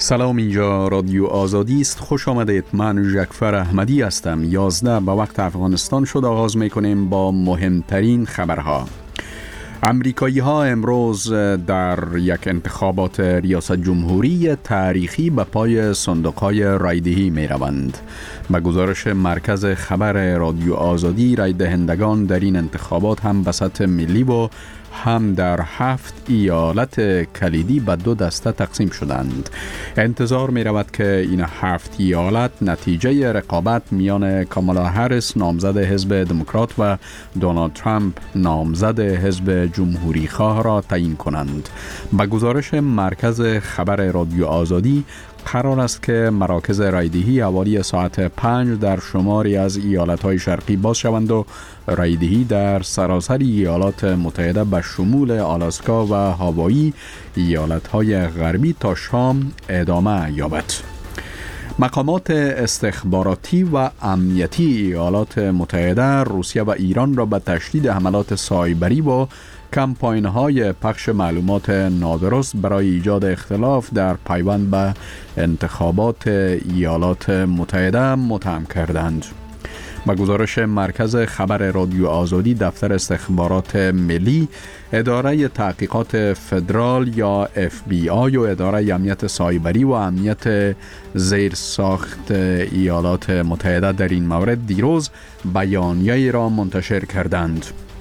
سلام، اینجا رادیو آزادی است. خوش آمدید. من جعفر احمدی هستم. 11 به وقت افغانستان شد. آغاز میکنیم با مهمترین خبرها. امریکایی ها امروز در یک انتخابات ریاست جمهوری تاریخی به پای صندوق های رایدهی می روند. به گزارش مرکز خبر رادیو آزادی، رای دهندگان در این انتخابات هم به سطح ملی و هم در 7 ایالت کلیدی به 2 دسته تقسیم شدند. انتظار می رود که این 7 ایالت نتیجه رقابت میان کامالا هریس نامزد حزب دموکرات و دونالد ترامپ نامزد حزب جمهوری خواه را تعیین کنند. به گزارش مرکز خبر رادیو آزادی، قرار است که مراکز رایدهی حوالی ساعت 5 در شماری از ایالت‌های شرقی باز شوند و رایدهی در سراسر ایالات متحده به شمول آلاسکا و هاوایی، ایالت‌های غربی تا شام ادامه یابد. مقامات استخباراتی و امنیتی ایالات متحده روسیه و ایران را به تشدید حملات سایبری و کمپاین‌های پخش معلومات نادرست برای ایجاد اختلاف در پیوند به انتخابات ایالات متحده متهم کردند. با گزارش مرکز خبر رادیو آزادی، دفتر استخبارات ملی، اداره تحقیقات فدرال یا FBI و اداره امنیت سایبری و امنیت زیرساخت ایالات متحده در این مورد دیروز بیانیه‌ای را منتشر کردند.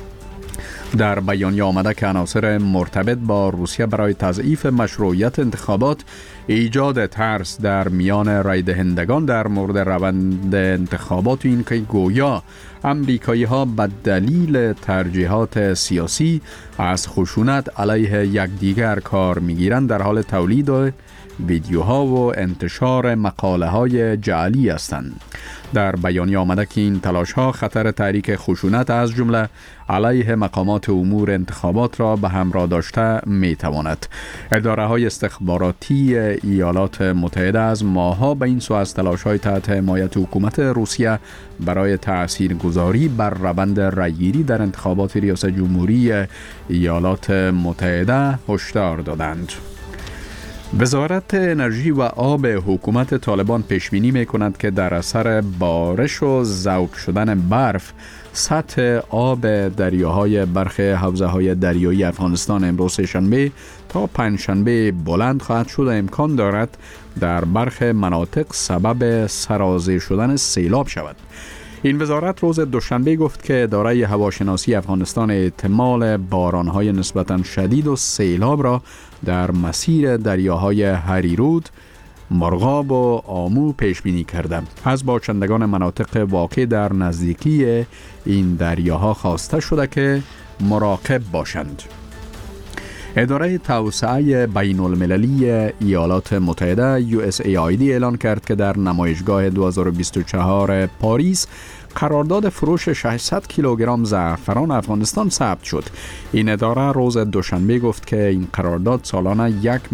در بیانیه آمده که عناصر مرتبط با روسیه برای تضعیف مشروعیت انتخابات، ایجاد ترس در میان رای دهندگان در مورد روند انتخابات، این که گویا امریکایی ها به دلیل ترجیحات سیاسی از خشونت علیه یکدیگر کار میگیرند، در حال تولید ویدیوها و انتشار مقاله های جعلی هستند. در بیانیه آمده که این تلاش ها خطر تحریک خشونت از جمله علیه مقامات امور انتخابات را به همراه داشته می تواند. اداره های استخباراتی ایالات متحده از ماه‌ها به این سو از تلاش های تحت حمایت حکومت روسیه برای تاثیرگذاری بر روند رأیگیری در انتخابات ریاست جمهوری ایالات متحده هشدار دادند. وزارت انرژی و آب حکومت طالبان پیشبینی می‌کند که در اثر بارش و ذوب شدن برف، سطح آب دریاهای برخی حوزه‌های دریایی افغانستان امروز سه‌شنبه تا پنجشنبه بلند خواهد شد و امکان دارد در برخی مناطق سبب سرازیر شدن سیلاب شود. این وزارت روز دوشنبه گفت که اداره هواشناسی افغانستان احتمال باران‌های نسبتاً شدید و سیلاب را در مسیر دریاهای هریرود، مرغاب و آمو پیش بینی کرده. از باشندگان مناطق واقع در نزدیکی این دریاها خواسته شده که مراقب باشند. اداره توسعه بین المللی ایالات متحده USAID اعلان کرد که در نمایشگاه 2024 پاریس قرارداد فروش 600 کیلوگرم زعفران افغانستان ثبت شد. این اداره روز دوشنبه گفت که این قرارداد سالانه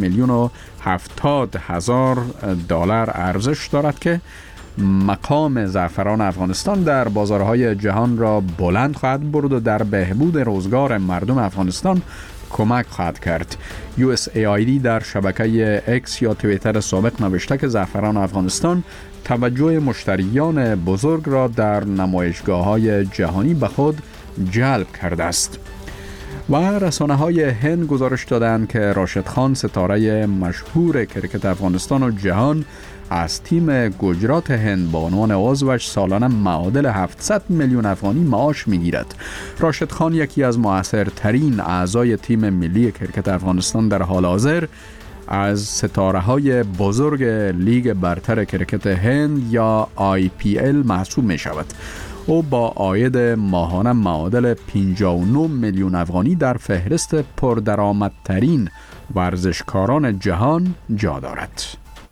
1,070,000 دلار ارزش دارد که مقام زعفران افغانستان در بازارهای جهان را بلند خواهد برد و در بهبود روزگار مردم افغانستان کمک خواهد کرد. USAID در شبکه X یا توییتر سابق نوشته که زعفران افغانستان توجه مشتریان بزرگ را در نمایشگاه‌های جهانی به خود جلب کرده است. و رسانه‌های هند گزارش دادند که راشد خان، ستاره مشهور کرکت افغانستان و جهان، از تیم گجرات هند با عنوان عضوش سالانه معادل 700 میلیون افغانی معاش میگیرد. راشد خان یکی از مؤثرترین اعضای تیم ملی کرکت افغانستان در حال حاضر از ستاره‌های بزرگ لیگ برتر کرکت هند یا IPL محسوب می شود. او با عاید ماهانه معادل 59 میلیون افغانی در فهرست پردرآمدترین ورزشکاران جهان جا دارد.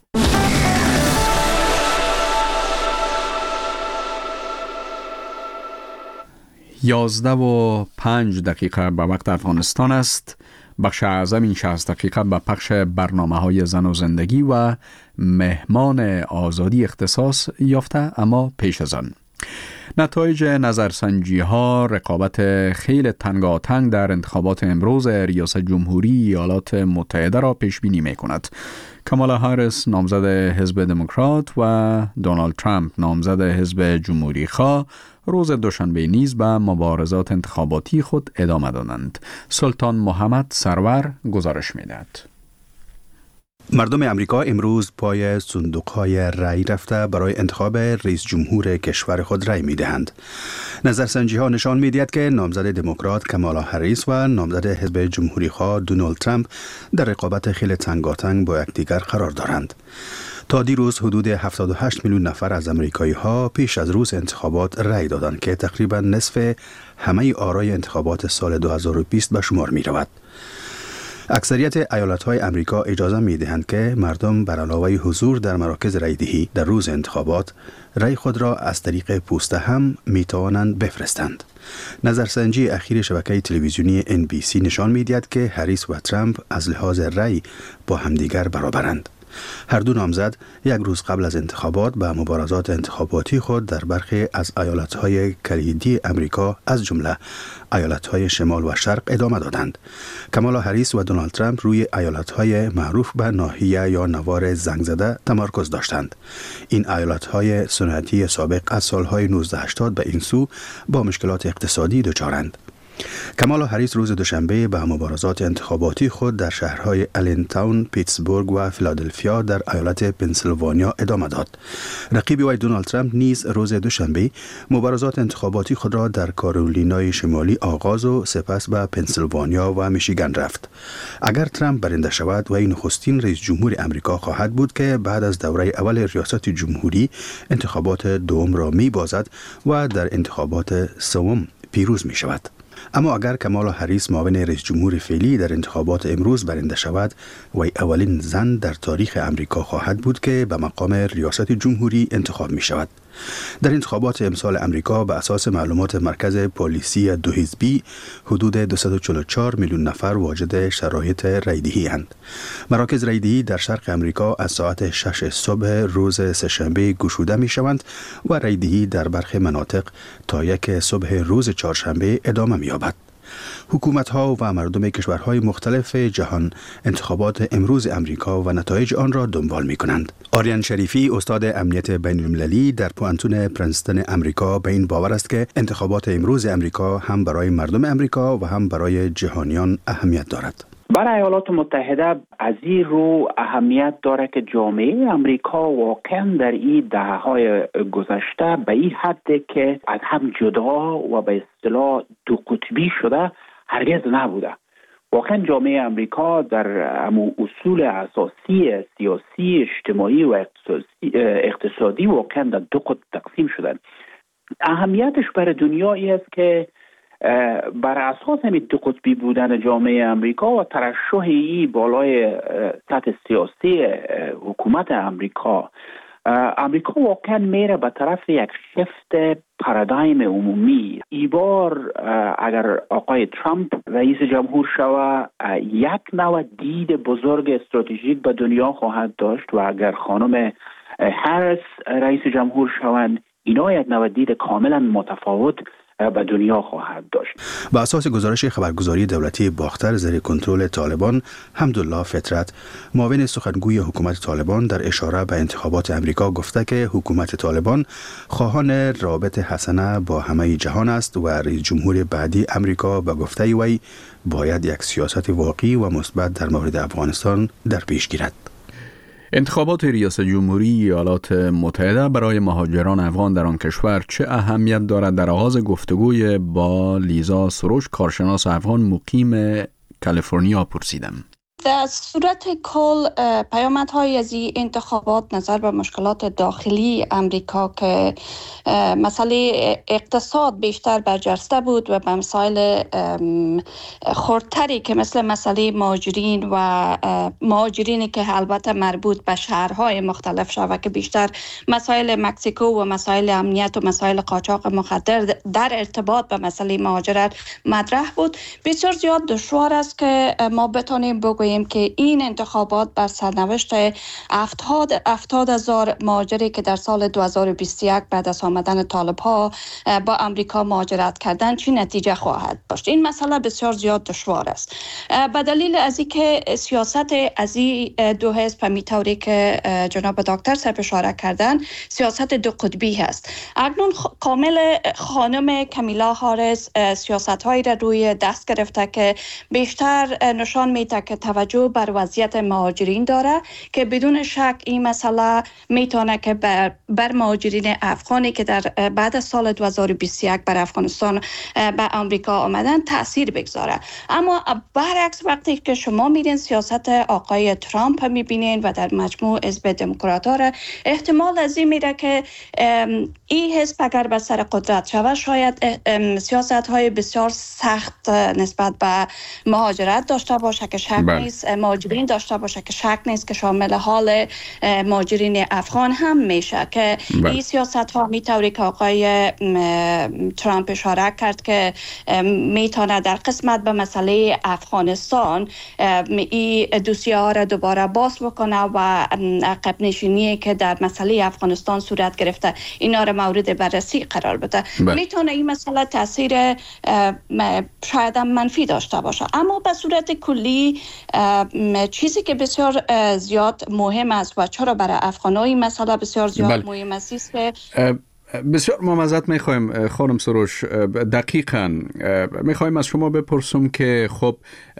یازده و 5 دقیقه به وقت افغانستان است. بخش اعظم این 60 دقیقه به پخش برنامه‌های زن و زندگی و مهمان آزادی اختصاص یافته، اما پیش از آن نتایج نظرسنجی ها رقابت خیلی تنگاتنگ در انتخابات امروز ریاست جمهوری ایالات متحده را پیش بینی می کند. کامالا هاریس نامزد حزب دموکرات و دونالد ترامپ نامزد حزب جمهوری خواه روز دوشنبه نیز به مبارزات انتخاباتی خود ادامه دادند. سلطان محمد سرور گزارش می‌دهد. مردم امریکا امروز پای صندوق‌های رای رفته برای انتخاب رئیس جمهور کشور خود رای می‌دهند. نظرسنجی‌ها نشان می‌دهد که نامزد دموکرات کامالا هریس و نامزد حزب جمهوری‌خواه دونالد ترامپ در رقابت خیلی تنگاتنگ با یکدیگر قرار دارند. تا دیروز حدود 78 میلیون نفر از امریکایی‌ها پیش از روز انتخابات رای دادند که تقریباً نصف همه آرای انتخابات سال 2020 به شمار می‌رود. اکثریت ایالت‌های امریکا اجازه می‌دهند که مردم بر علاوه حضور در مراکز رایدهی در روز انتخابات رای خود را از طریق پوسته هم می‌توانند بفرستند. نظرسنجی اخیر شبکه تلویزیونی NBC نشان می‌دهد که هریس و ترامپ از لحاظ رای با همدیگر برابرند. هر دو نامزد یک روز قبل از انتخابات به مبارزات انتخاباتی خود در برخی از ایالت‌های کلیدی امریکا از جمله ایالت‌های شمال و شرق ادامه دادند. کامالا هریس و دونالد ترامپ روی ایالت‌های معروف به ناحیه یا نوار زنگ زده تمرکز داشتند. این ایالت‌های صنعتی سابق از سال‌های 1980 به این سو با مشکلات اقتصادی دچارند. کامالا هریس روز دوشنبه به مبارزات انتخاباتی خود در شهرهای الینتاون، پیتسبورگ و فیلادلفیا در ایالت پنسیلوانیا ادامه داد. رقیب وی دونالد ترامپ نیز روز دوشنبه مبارزات انتخاباتی خود را در کارولینای شمالی آغاز و سپس به پنسیلوانیا و میشیگن رفت. اگر ترامپ برنده شود وی نخستین رئیس جمهور امریکا خواهد بود که بعد از دوره اول ریاست جمهوری انتخابات دوم را می‌بازد و در انتخابات سوم پیروز می شود. اما اگر کامالا هریس معاون رئیس جمهور فعلی در انتخابات امروز برنده شود، وی اولین زن در تاریخ امریکا خواهد بود که به مقام ریاست جمهوری انتخاب می شود. در انتخابات امسال امریکا به اساس معلومات مرکز پلیسی دو حزبی حدود 244 میلیون نفر واجد شرایط رایدهی اند. مراکز رایدهی در شرق امریکا از ساعت 6 صبح روز سه‌شنبه گشوده می شوند و رایدهی در برخی مناطق تا 1 صبح روز چهارشنبه ادامه می یابد. حکومت‌ها و مردم کشورهای مختلف جهان انتخابات امروز امریکا و نتایج آن را دنبال می‌کنند. آریان شریفی استاد امنیت بین‌المللی در پوانتون پرنستون امریکا به این باور است که انتخابات امروز امریکا هم برای مردم امریکا و هم برای جهانیان اهمیت دارد. برای ایالات متحده از این رو اهمیت داره که جامعه امریکا واقعا در این دهه‌های گذشته به این حد که از هم جدا و به اصطلاح دو قطبی شده هرگز نبوده. واقعا جامعه امریکا در اصول اساسی سیاسی، اجتماعی و اقتصادی واقعا در دو قطب تقسیم شدن. اهمیتش برای دنیا است که بر اساس همین دو قطبی بودن جامعه امریکا و ترشح بالای سطح سیاسی حکومت امریکا واقعا میره به طرف یک شفت پارادایم عمومی. ای بار اگر آقای ترامپ رئیس جمهور شود یک نوع دید بزرگ استراتژیک به دنیا خواهد داشت و اگر خانم هریس رئیس جمهور شوند اینا یک نوع دید کاملا متفاوت به دنیا خواهد داشت. با اساس گزارش خبرگزاری دولتی باختر زیر کنترل طالبان، حمدالله فطرت معاون سخنگوی حکومت طالبان در اشاره به انتخابات امریکا گفته که حکومت طالبان خواهان رابط حسنه با همه جهان است و رئیس جمهور بعدی امریکا به گفته وی باید یک سیاست واقعی و مثبت در مورد افغانستان در پیش گیرد. انتخابات ریاست جمهوری ایالات متحده برای مهاجران افغان در آن کشور چه اهمیت دارد؟ در آغاز گفتگوی با لیزا سروش کارشناس افغان مقیم کالیفرنیا پرسیدم. در صورت کل پیامدهای از این انتخابات نظر به مشکلات داخلی امریکا که مسئله اقتصاد بیشتر برجسته بود و به مسائل خردتری که مثل مسئله مهاجرین و مهاجرینی که البته مربوط به شهرهای مختلف شود که بیشتر مسائل مکزیکو و مسائل امنیت و مسائل قاچاق مخدر در ارتباط به مسئله مهاجرت مطرح بود. بسیار زیاد دشوار است که ما بتونیم بگوییم میگوییم که این انتخابات بر سرنوشت 70,000 مهاجری که در سال 2021 بعد از آمدن طالب‌ها با امریکا مهاجرت کردن چی نتیجه خواهد داشت. این مسئله بسیار زیاد دشوار است به دلیل از اینکه سیاست از این دو حزب می‌طوری که جناب دکتر صاحب اشاره کردن سیاست دو قطبی هست. اکنون کامل خانم کامیلا هاریس سیاست‌هایی را روی دست گرفته که بیشتر نشان میده که توجه بر وضعیت مهاجرین داره که بدون شک این مسئله میتونه که بر مهاجرین افغانی که در بعد از سال 2021 بر افغانستان به آمریکا آمدن تاثیر بگذاره. اما برعکس وقتی که شما میرین سیاست آقای ترامپ میبینین و در مجموع حزب دموکرات‌ها را احتمال از این میره که این حزب اگر به سر قدرت شود شاید سیاست‌های بسیار سخت نسبت به مهاجرت داشته باشه که شک نیست، مهاجرین داشته باشه که شک نیست که شامل حال مهاجرین افغان هم میشه که این سیاست‌ها میطوری که آقای ترامپ اشاره کرد که میتونه در قسمت به مسئله افغانستان این دوسیه ها را دوباره باز بکنه و عقب نشینی که در مسئله افغانستان صورت گرفته اینا را مورد بررسی قرار بده. میتونه این مسئله تاثیر شاید منفی داشته باشه. اما به صورت کلی چیزی که بسیار زیاد مهم است و چرا برای افغان‌ها این مسئله بسیار زیاد مهم است که بسیار معذرت میخوایم خانم سروش، دقیقاً میخوایم از شما بپرسم که خب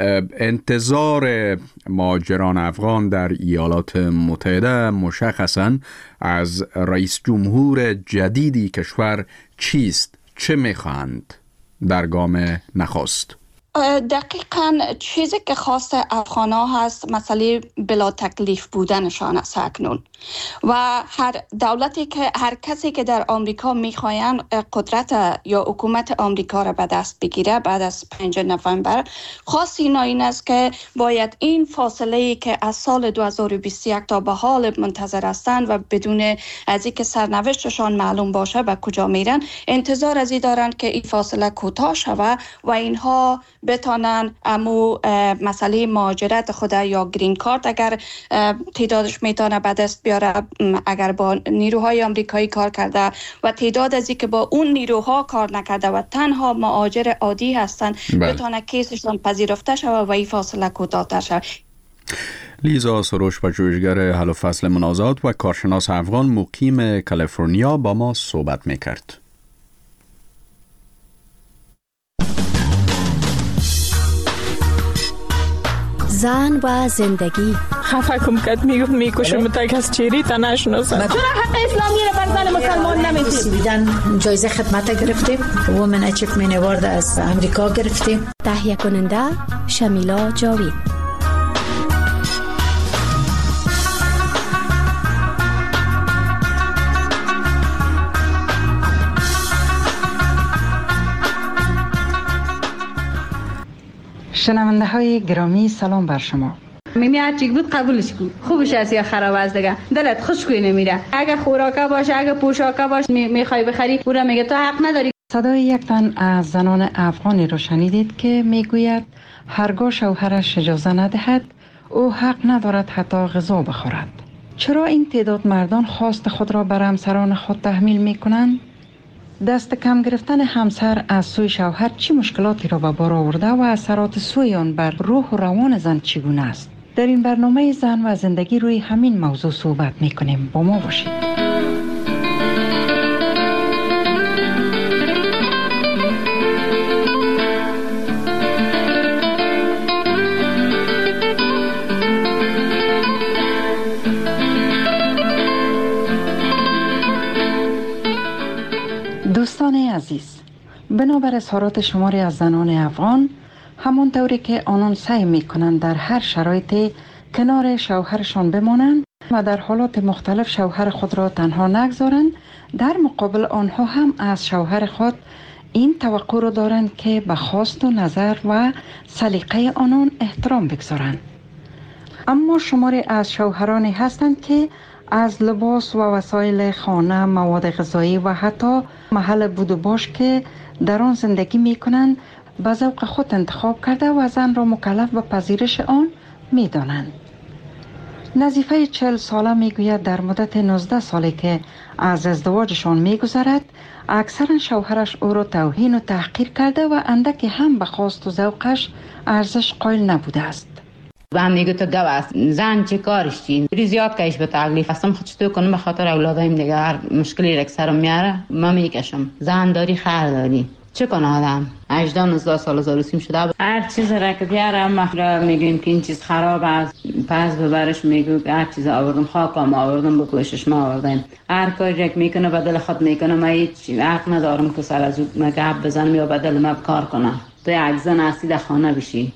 انتظار مهاجران افغان در ایالات متحده مشخصاً از رئیس جمهور جدیدی کشور چیست؟ چه میخواهند در گام نخست؟ دقیقاً چیزی که خاص افغان‌ها هست مسئله بلا تکلیف بودنشان است اکنون و هر دولتی که هر کسی که در آمریکا میخواین قدرت یا حکومت آمریکا را به دست بگیره بعد از 5 نوامبر خاص این است که باید این فاصله که از سال 2021 تا به حال منتظر هستند و بدون از اینکه سرنوشتشان معلوم باشه به کجا میرن انتظار از این دارند که این فاصله کوتاه شود و اینها بتانن مسئله مهاجرت خود یا گرین کارت اگر تعدادش میتونه به دست بیاره اگر با نیروهای آمریکایی کار کرده و تعداد از که با اون نیروها کار نکرده و تنها مهاجر عادی هستن بتونه کیسشون پذیرفته شود و این فاصله کوتاه‌تر شود. لیزا سروش پژوهشگر حل و فصل منازعات و کارشناس افغان مقیم کالیفرنیا با ما صحبت میکرد. زن و زندگی خفه کم کد میکشم تا از چیری تا نشناسم. چرا حق اسلامی رو بر زن مسلمان نمیدید؟ بیدن جایزه خدمت گرفتیم، وومن اچیومنت اوارد از امریکا گرفتیم. تهیه کننده شمیلا جاوید. شنونده های گرامی سلام بر شما. میمی هرچی بود قبولش کن، خوبش است یا خراب است دیگه، دلت خوشگوی نمیره. اگه خوراکا باشه اگه پوشاکا باشه میخوای بخری پورا میگه تو حق نداری. صدای یک تن از زنان افغانی رو شنیدید که میگوید هرگاه شوهرش اجازه ندهد او حق ندارد حتی غذا بخورد. چرا این تعداد مردان خواست خود را بر همسران خود تحمیل میکنند؟ دست کم گرفتن همسر از سوی شوهر چه مشکلاتی را به بار آورده و اثرات سوی آن بر روح و روان زن چگونه است؟ در این برنامه زن و زندگی روی همین موضوع صحبت میکنیم. با ما باشید. دوستان عزیز، بنابر اظهارات شماری از زنان افغان همون طوری که آنان سعی میکنند در هر شرایطی کنار شوهرشان بمانند و در حالات مختلف شوهر خود را تنها نگذارند، در مقابل آنها هم از شوهر خود این توقع را دارند که به خواست و نظر و سلیقه آنان احترام بگذارند. اما شماری از شوهرانی هستند که از لباس و وسایل خانه، مواد غذایی و حتی محل بود و باش که در آن زندگی می کنند به ذوق خود انتخاب کرده و زن را مکلف به پذیرش آن می دانند. نظیفه 40 ساله می گوید در مدت 19 سالی که از ازدواجشان می گذرد اکثرا شوهرش او را توهین و تحقیر کرده و اندکی هم به خواست و ذوقش ارزش قائل نبوده است. و هم میگه تو گو است زن چه کارش چی زیاد کهش به تکلیف هستم خود چطور کنم به خاطر اولادایم دیگه هر مشکلی را که سرم میاره من میکشم. زن داری خر داری چه کنه آدم 18-19 سال زاروسیم شده هر چیز را که بیاره ما میگیم که این چیز خراب است پس ببرش میگو هر چیز آوردم خاکم آوردم بکشش ما آوردم هر کاری که میکنه بدل خود میکنه ما هیچ حق ندارم که سر از او گپ بزنم یا بدل ما کار کنم تو یک زن اصلی در خانه بشی.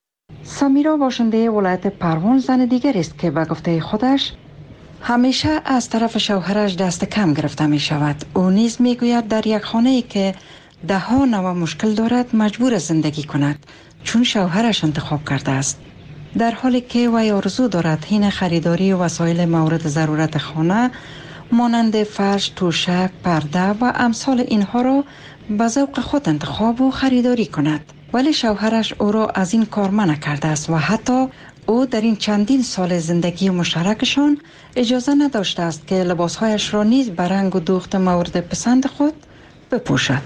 سمیرا باشنده ولایت پروان زن دیگر است که به گفته خودش همیشه از طرف شوهرش دست کم گرفته می شود. او نیز می گوید در یک خانه ای که 10 نوع مشکل دارد مجبور زندگی کند چون شوهرش انتخاب کرده است. در حالی که وی آرزو دارد حین خریداری وسایل مورد ضرورت خانه مانند فرش، توشک، پرده و امثال اینها را به ذوق خود انتخاب و خریداری کند. ولی شوهرش او را از این کار منع کرده است و حتی او در این چندین سال زندگی مشترکشان اجازه نداشته است که لباسهایش را نیز به رنگ و دوخت مورد پسند خود بپوشد.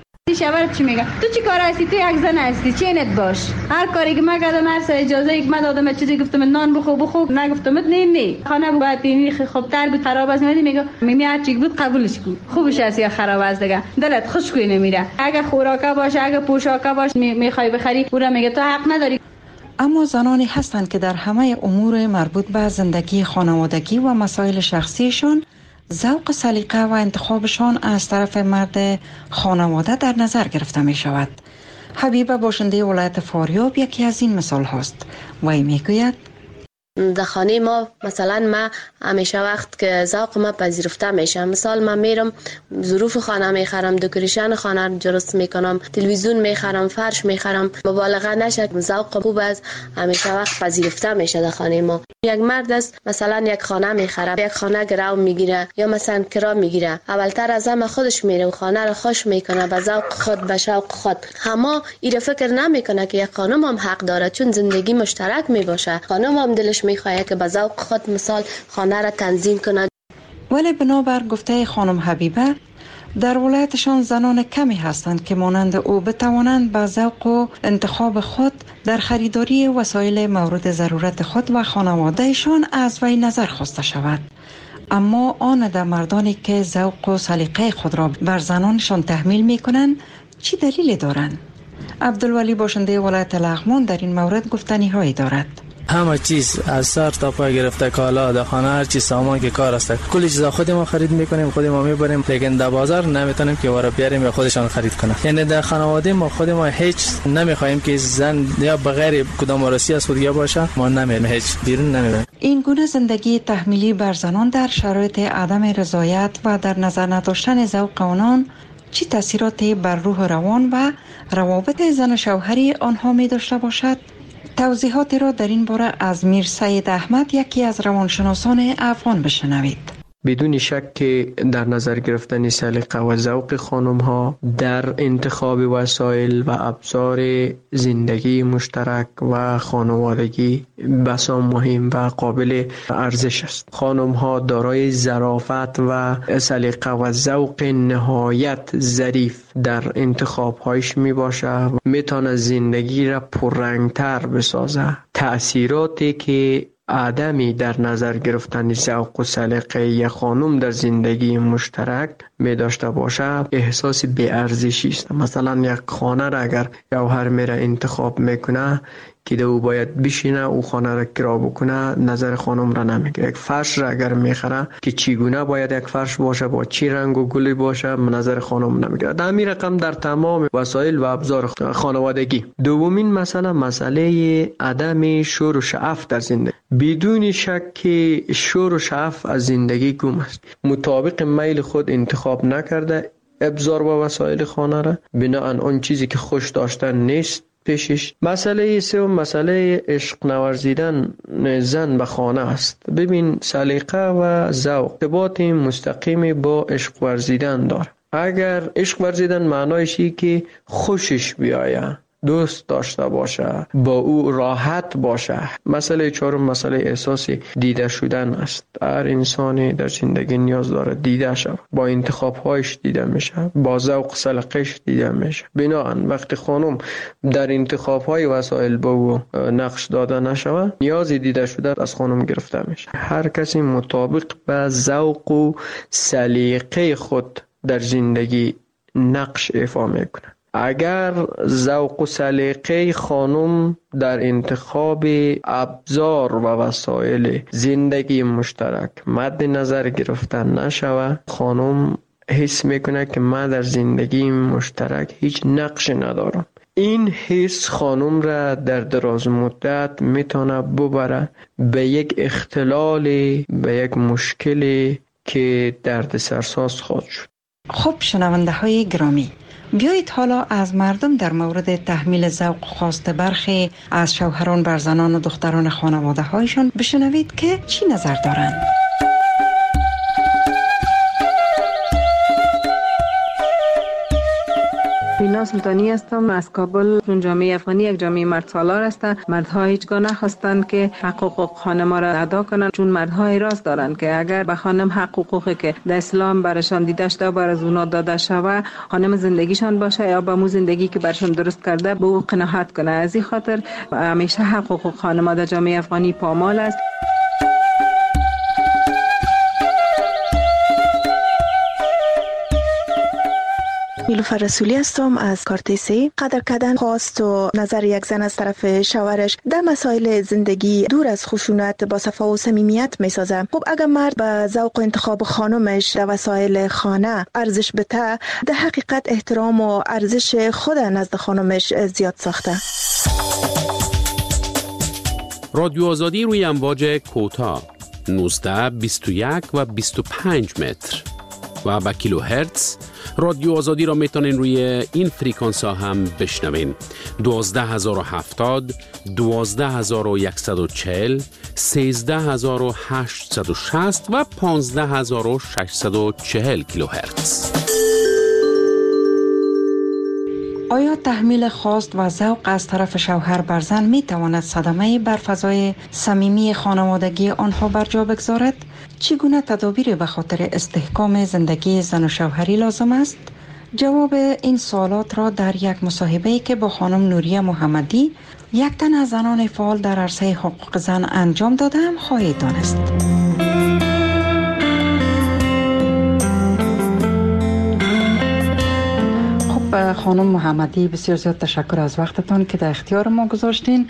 شوهر چی میگه؟ تو چی کار هستی؟ تو یک زن هستی، چینت باش. هر کاری که من کردم هر سر اجازه یک من دادم چیزی گفتم نان بخو نگفتم نه خانه باید بینی خوبتر بود خراب است میگه هر چی بود قبولش کن. خوبش است یا خراب است دیگه دلت خوشگوی نمیره. اگه خوراکه باشه اگه پوشاکه باشه میخوای بخری اون میگه تو حق نداری. اما زنانی هستند که در همه امور مربوط به زندگی خانوادگی و مسائل شخصیشان ذوق سلیقه و انتخابشان از طرف مرد خانواده در نظر گرفته می شود. حبیبه باشنده ولایت فاریاب یکی از این مثال هاست. وی می گوید در خانه ما مثلا ما همیشه وقت که ذوق ما پذیرفته میشه مثال من میرم ظروف خانه میخرم دکوریشن خانه درست میکنم تلویزیون میخرم فرش میخرم مبالغه نشه ذوق خوب است همیشه وقت پذیرفته میشه در خانه ما. یک مرد است مثلا یک خانه میخره یک خانه گرو میگیره یا مثلا کرا میگیره اولتر از همه خودش میره و خانه رو خوش میکنه به ذوق خود به شوق خود. اما این فکر نمیکنه که یک خانم هم حق داره چون زندگی مشترک میباشه خانم هم دلش میخواد که به ذوق خود مثال خانه را تنظیم کنه. ولی بنابر گفته خانم حبیبه در ولایتشان زنان کمی هستند که مانند او بتوانند به ذوق و انتخاب خود در خریداری وسایل مورد ضرورت خود و خانوادهشان از وی نظر خواسته شود. اما آن در مردانی که ذوق و سلیقه خود را بر زنانشان تحمیل می کنند چی دلیلی دارند؟ عبدالولی باشنده ولایت لغمان در این مورد گفتنی هایی دارد. همه چیز از سر تا پای گرفته کالا در خانه هر چیز سامان که کار است کلی چیزا خود ما خرید میکنیم خود ما میبریم لیکن در بازار نمیتونیم که وارا بیاریم یا خودشان خرید کنه. یعنی در خانواده ما خود ما هیچ نمیخوایم که زن یا بغیر کدام وارسی از خودیا باشه ما نمیریم هیچ بیرون نمیریم. این گونه زندگی تحمیلی بر زنان در شرایط عدم رضایت و در نظر نداشتن ذوق آنان چه تاثیراتی بر روح روان و روابط زن و شوهری آنها می داشته باشد؟ توضیحاتی را در این باره از میر سید احمد یکی از روانشناسان افغان بشنوید. بدون شک که در نظر گرفتن سلیقه و ذوق خانم ها در انتخاب وسایل و ابزار زندگی مشترک و خانوادگی بسا مهم و قابل ارزش است. خانم ها دارای ظرافت و سلیقه و ذوق نهایت ظریف در انتخاب هایش می باشه و می تونه زندگی را پررنگتر بسازه. تأثیراتی که آدمی در نظر گرفتن ذوق و سلیقه یک خانم در زندگی مشترک می داشته باشه احساس بی ارزشی است. مثلا یک خانه را اگر شوهر میره انتخاب میکنه که او باید بشینه او خانه را کرا بکنه نظر خانم را نمیگیره. یک فرش را اگر میخره که چگونه باید یک فرش باشه با چی رنگ و گلی باشه نظر خانم نمیگیره. در همین رقم در تمام وسایل و ابزار خانوادگی. دومین مسئله عدم شور و شعف در زندگی. بدون شک که شور و شعف از زندگی گم است. مطابق میل خود انتخاب نکرده ابزار و وسایل خانه را بناهن آن چیزی که خوش داشتن نیست پیشش. مسئله سوم مسئله عشق نورزیدن زن به خانه است. ببین سلیقه و ذوق ارتباط مستقیم با عشق ورزیدن داره. اگر عشق ورزیدن معنایش اینه که خوشش بیایه دوست داشته باشه، با او راحت باشه. مسئله چهارم مسئله احساس دیده شدن است. هر انسانی در زندگی نیاز داره دیده شود، با انتخاب‌هایش دیده میشه، با ذوق سلیقه‌اش دیده میشه. بنابراین وقتی خانم در انتخاب‌های وسایل با او نقش داده نشود، نیازی دیده شده از خانم گرفته میشه. هر کسی مطابق به ذوق و سلیقه خود در زندگی نقش ایفا میکنه. اگر ذوق و سلیقه خانم در انتخاب ابزار و وسایل زندگی مشترک مد نظر گرفته نشود، خانم حس میکنه که من در زندگی مشترک هیچ نقش ندارم. این حس خانم را در دراز مدت میتونه ببره به یک اختلال، به یک مشکلی که دردسرساز خواهد شد. خب شنونده های گرامی، بیایید حالا از مردم در مورد تحمیل ذوق خواست برخی از شوهران بر زنان و دختران خانواده هایشان بشنوید که چی نظر دارند. بینا سلطانی هستم از کابل. چون جامعه افغانی یک جامعه مرد سالار است، مردها هیچگاه نخواستند که حقوق خانم را ادا کنند، چون مردها اعتراض دارند که اگر به خانم حقوقی که در اسلام برشان دیده شده بر از اونا داده شود، خانم زندگیشان باشه یا به مو زندگی که برشان درست کرده به او قناعت کنه. از این خاطر همیشه حقوق خانم در جامعه افغانی پامال است. نیلوفر رسولی هستم از کارتیسی. قدر کردن خواست و نظر یک زن از طرف شوهرش در مسائل زندگی دور از خشونت با صفا و صمیمیت میسازه. خب اگر مرد به ذوق و انتخاب خانمش در وسایل خانه ارزش بده، در حقیقت احترام و ارزش خود نزد خانمش زیاد ساخته. رادیو آزادی روی امواج کوتاه 19، 21 و 25 متر و با کیلو هرتز. رادیو آزادی را میتونین روی این فریکانس ها هم بشنوین: 12070، 12140، 13860 و 15640 کیلوهرتز. آیا تحمیل خواست و ذوق از طرف شوهر بر زن می تواند صدمه بر فضای صمیمی خانوادگی آنها بر جا بگذارد؟ چگونه تدابیر به خاطر استحکام زندگی زن و شوهری لازم است؟ جواب این سوالات را در یک مصاحبه‌ای که با خانم نوریه محمدی، یک تن از زنان فعال در عرصه حقوق زن انجام دادم خواهید دانست. خانم محمدی، بسیار زیاد تشکر از وقتتان که در اختیار ما گذاشتین.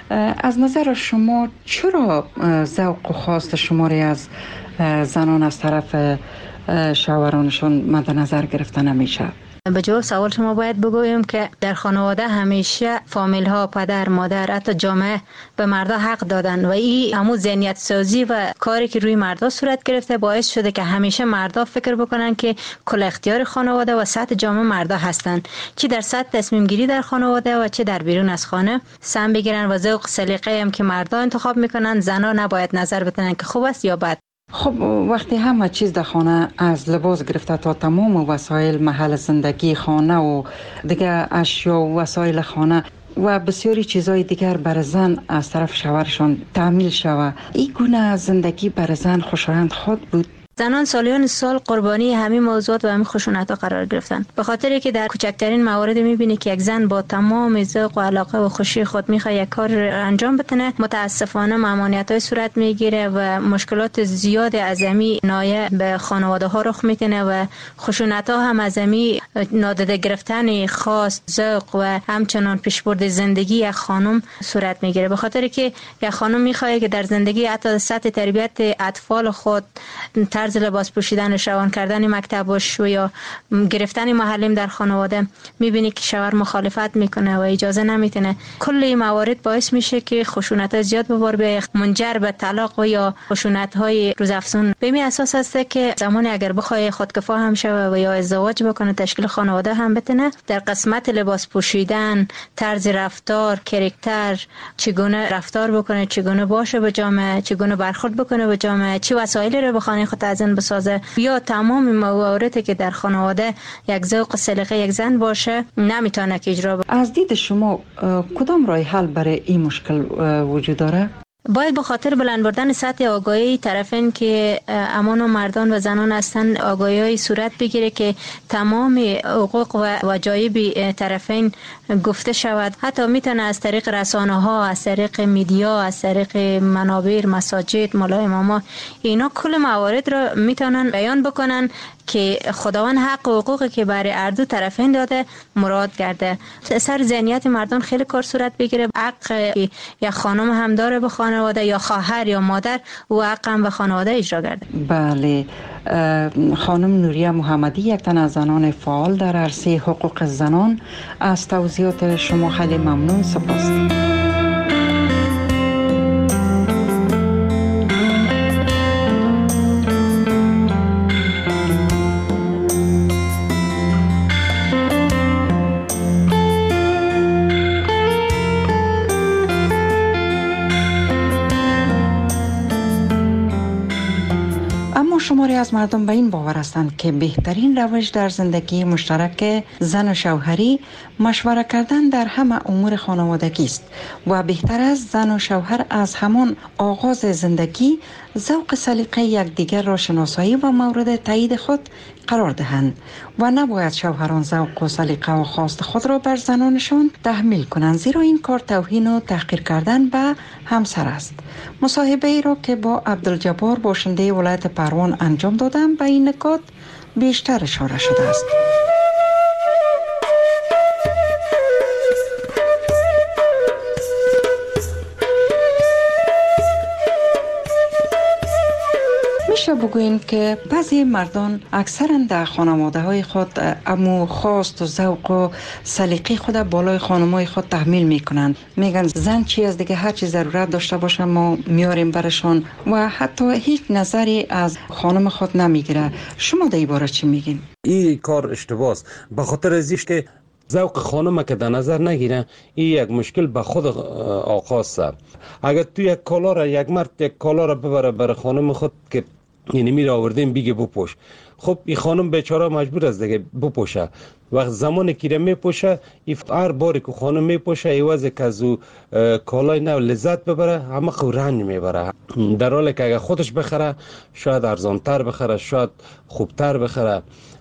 از نظر شما چرا ذوق و خواست شما را از زنان از طرف شوهرانشون مد نظر گرفته نمیشه؟ به جواب سوال شما باید بگویم که در خانواده همیشه فامیل ها، پدر، مادر، حتی جامعه به مردا حق دادن و این همون ذهنیت سازی و کاری که روی مردا صورت گرفته باعث شده که همیشه مردا فکر بکنن که کل اختیار خانواده و سطح جامعه مردا هستن، چه در سطح تصمیم گیری در خانواده و چه در بیرون از خانه سهم بگیرن و ذوق سلیقه هم که مردا انتخاب میکنن زنا نباید نظر بدن که خوب است یا بد. خب وقتی همه چیز در خانه، از لباس گرفته تا تمام وسایل محل زندگی خانه و دیگه اشیا و وسایل خانه و بسیاری چیزهای دیگر بر زن از طرف شوهرشان تحمیل شود، این گونه زندگی بر زن خوشایند خود بود؟ زنان سالیان سال قربانی همین موضوعات و همین خشونت‌ها قرار گرفتن، به خاطری که در کوچکترین موارد می‌بینی که یک زن با تمام ذوق و علاقه و خوشی خود می‌خواد یک کار انجام بده، متاسفانه ممانعت‌های صورت می‌گیره و مشکلات زیاد عظیمی نایب به خانواده‌ها رخ می‌کنه و خشونت‌ها هم عظیمی نادیده گرفتن خواست، ذوق و همچنان پیشبرد زندگی یک خانم صورت می‌گیره، به خاطری که یک خانم می‌خواد که در زندگی حتی سطح تربیت اطفال خود، طرز لباس پوشیدن، روان کردن مکتبش و یا گرفتن محلیم در خانواده، میبینی که شوهر مخالفت میکنه و اجازه نمیتونه. کل این موارد باعث میشه که خشونت زیاد به بار بیاید، منجر به طلاق و یا خشونت های روزافزون. به این اساس است که زمانی اگر بخواد خودکفا هم شوه و یا ازدواج بکنه، تشکیل خانواده هم بتونه، در قسمت لباس پوشیدن، طرز رفتار، کاراکتر، چگونه رفتار بکنه، چگونه باشه با جامعه، چگونه برخورد بکنه با جامعه، چه وسایلی رو به خانه خود وزن بسازه یا تمام مواردی که در خانواده یک ذوق سلیقه یک زن باشه نمیتونه که اجرا. از دید شما کدام راه حل برای این مشکل وجود داره؟ باید به خاطر بلند بردن سطح آگاهی طرفین که امان و مردان و زنان هستند آگاهی صورت بگیره که تمام حقوق و وجایب طرفین گفته شود. حتی میتونه از طریق رسانه ها، از طریق میدیا، از طریق منابر، مساجد، مولای اماما، اینا کل موارد را میتونن بیان بکنن که خداوند حق و حقوقی که برای هر دو طرفین داده مراد کرده. سر ذهنیت مردان خیلی کار صورت بگیره. حق یا خانم هم داره به خانواده، یا خواهر یا مادر، و حق هم به خانواده اجرا کرده. بله، خانم نوریه محمدی یک تن از زنان فعال در عرصه حقوق زنان، از توضیحات شما خیلی ممنون. سپاس. شماری از مردم به این باور هستند که بهترین روش در زندگی مشترک زن و شوهری مشوره کردن در همه امور خانوادگی است و بهتر است زن و شوهر از همان آغاز زندگی ذوق سلیقه یکدیگر را شناسایی و مورد تایید خود قرار دهند و نباید شوهران ذوق و سلیقه و خواست خود را بر زنانشان تحمیل کنند، زیرا این کار توهین و تحقیر کردن به همسر است. مصاحبه ای را که با عبدالجبار باشنده ولایت پروان انجام دادم به این نکات بیشتر اشاره شده است. میشه بگوییم که بعضی مردان اکثرا در خانواده های خود امو خواست و ذوق و سلیقه خود بالای خانمای خود تحمیل میکنند. میگن زن چی از دیگه هر چی ضرورت داشته باشه ما میاریم برشان و حتی هیچ نظری از خانم خود نمیگیره. شما در این باره چی میگین؟ این کار اشتباه است، به خاطر ازیش که ذوق خانم که در نظر نگیره این یک مشکل به خود آقا است. اگر تو یک کالا را یک مرد یک کالا را ببره برای خانم خود که یعنی میره آوردیم بگه بپوش، خب این خانم بیچاره مجبور است دیگه بپوشه. وقت زمانی که میپوشه هر باری که خانم میپوشه ایوازه که از او کالای نو لذت ببره همه رنج میبره، در حالی که اگر خودش بخره شاید ارزانتر بخره، شاید خوبتر بخره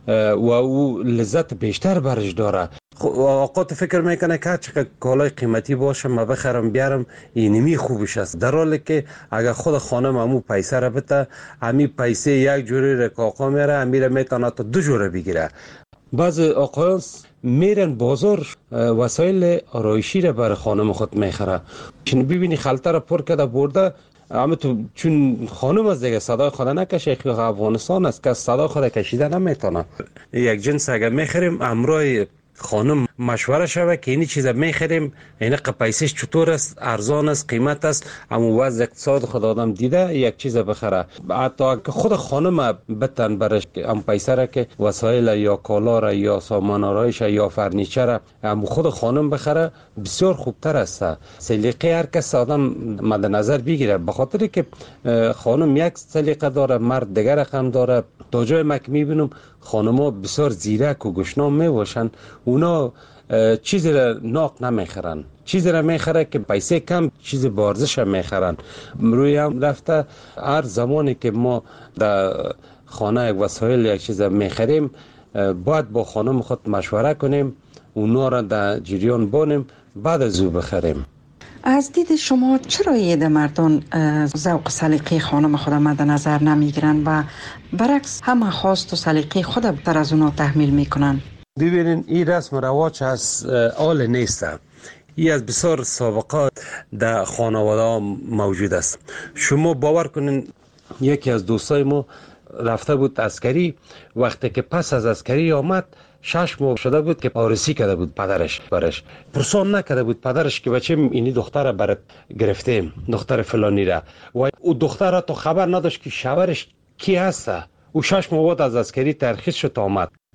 و او لذت بیشتر برش داره. آقا تو فکر میکنه که چقدر کالای قیمتی باشه ما بخرم بیارم اینمی خوبش است، در حالی که اگر خود خانم همو پیسه را بده همی پیسه یک جوری را که آقا میره همیره میتونه تا 2 جوره بگیره. بعض آقایان میرن بازار وسایل آرایشی را برای خانم خود میخره، چون ببینی خلطه را پر کرده برده، اما تو چون خانم از دیگه صدای خود نکشه، افغانستان است که صدای خود کشیده نمیتونه. یک جنس اگر میخریم امرای خانم مشوره شوه که اینی چیزا میخریم این پیسش چطور است، ارزان است، قیمت است، اما وضع اقتصاد خود آدم دیده یک چیز بخره. حتی که خود خانم بتن برش ام پیسه را که وسایل یا کالا را یا سامان آرایش یا فرنیچر ام خود خانم بخره بسیار خوبتر است. سلیقه هر کس آدم مد نظر بگیره، به خاطر که خانم یک سلیقه داره، مرد دیگر رقم داره. تا جای مک میبینم خانم‌ها بسیار زیرک و گشنام میباشن، اونا چیزی را ناق نمیخرن، چیزی را میخره که پیسه کم چیز بارزش میخرن. روی هم رفته هر زمانی که ما در خانه یک وسایل یک چیز میخریم باید با خانم خود مشوره کنیم، اونا را در جریان بانیم بعد از او بخریم. از دید شما چرا یه مردان ذوق سلیقه خانم خود مد نظر نمیگیرن و برعکس همه خواست و سلیقه خود بیشتر از اونا تحمیل میکنن؟ ببینین این رسم و رواج از آل نیست، این از بسیار سابقات در خانواده ها موجود است. شما باور کنین یکی از دوستای ما رفته بود عسکری، وقتی که پس از عسکری آمد 6 ماه شده بود که پارسی کرده بود پدرش برش، پرسان نکرده بود پدرش که بچه اینی دختر برات گرفتیم، دختر فلانی را، و او دختر را تو خبر نداشت که شوهرش کی هست. او 6 ماه بعد از عسکری ترخیص شد آمد.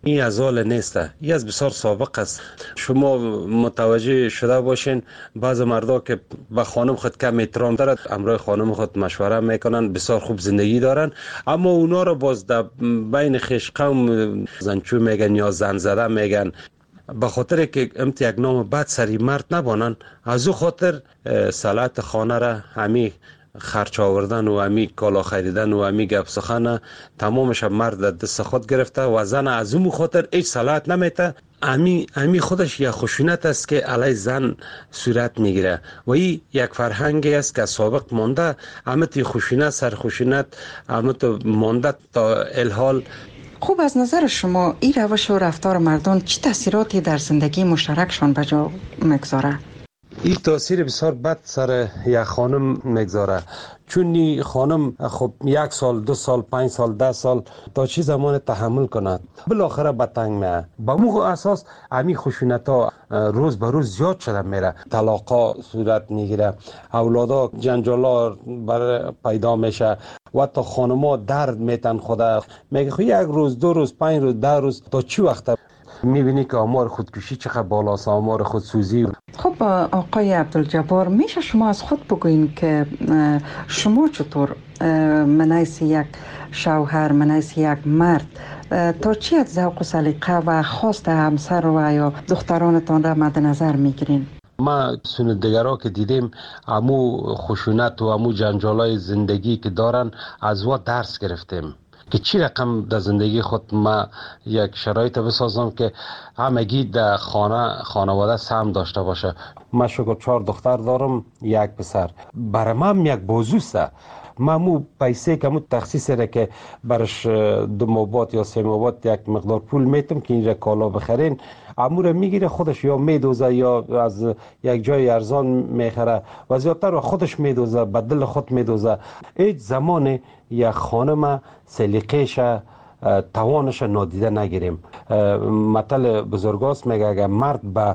این از حال نیسته، این از بسیار سابق است. شما متوجه شده باشین بعض مردا که به خانم خود کم احترام دارد، امرای خانم خود مشوره میکنن، بسیار خوب زندگی دارن، اما اونا رو باز در بین خویش قوم زنچو میگن یا زن زده میگن. به خاطر که امت یک نام بد سری مرد نبانن، از او خاطر صلاحیت خانه را همی خرچ آوردن و همی کالا خریدن و همی گپ سخن تمامش مرد دست خود گرفته و زن از اون خاطر هیچ صلاحیت نمیته. امی خودش یک خشونت است که علی زن صورت میگیره و این یک فرهنگی است که سابق مانده. همت خشونت سر خشونت همت مانده تا الحال. خوب، از نظر شما این روش و رفتار مردان چه تاثیراتی در زندگی مشترکشان به جا میگذاره؟ این تاثیر بسیار بد سر یک خانم میگذاره، چون این خانم خب 1 سال 2 سال 5 سال 10 سال تا چی زمان تحمل کند، بالاخره به تنگ میه. با مو اساس امی خشونت ها روز به روز زیاد شده میره، طلاقا صورت میگیره، اولادا جنجالا بر پیدا میشه و تا خانما درد میتن خدا میگه خب 1 روز 2 روز 5 روز 10 روز تا چی وقت میبینی که آمار خودکشی چقدر بالاست، آمار خودسوزی. خب آقای عبدالجبار، میشه شما از خود بگوین که شما چطور منیس یک شوهر، منیس یک مرد تا چی از ذوق و سلیقه و خواست همسر و یا دخترانتان را مد نظر میگیرین؟ ما سندگرها که دیدیم امو خشونت و امو جنجالای زندگی که دارن از وا درس گرفتیم که چی رقم در زندگی خود ما یک شرایط بسازم که همگی در خانواده سهم داشته باشه. من شکر 4 دختر دارم 1 پسر. برای من یک بازوسته. من مو پیسه که مو تخصیص را که برش 2 مابات یا 3 مابات یک مقدار پول میتم که اینجا کالا بخرین، امور میگیره خودش یا میدوزه یا از یک جای ارزان میخره و زیادتر خودش میدوزه، به دل خود میدوزه. هیچ زمان یک خانم سلیقه‌ش توانش نادیده نگیریم. مثل بزرگاست میگه اگر مرد به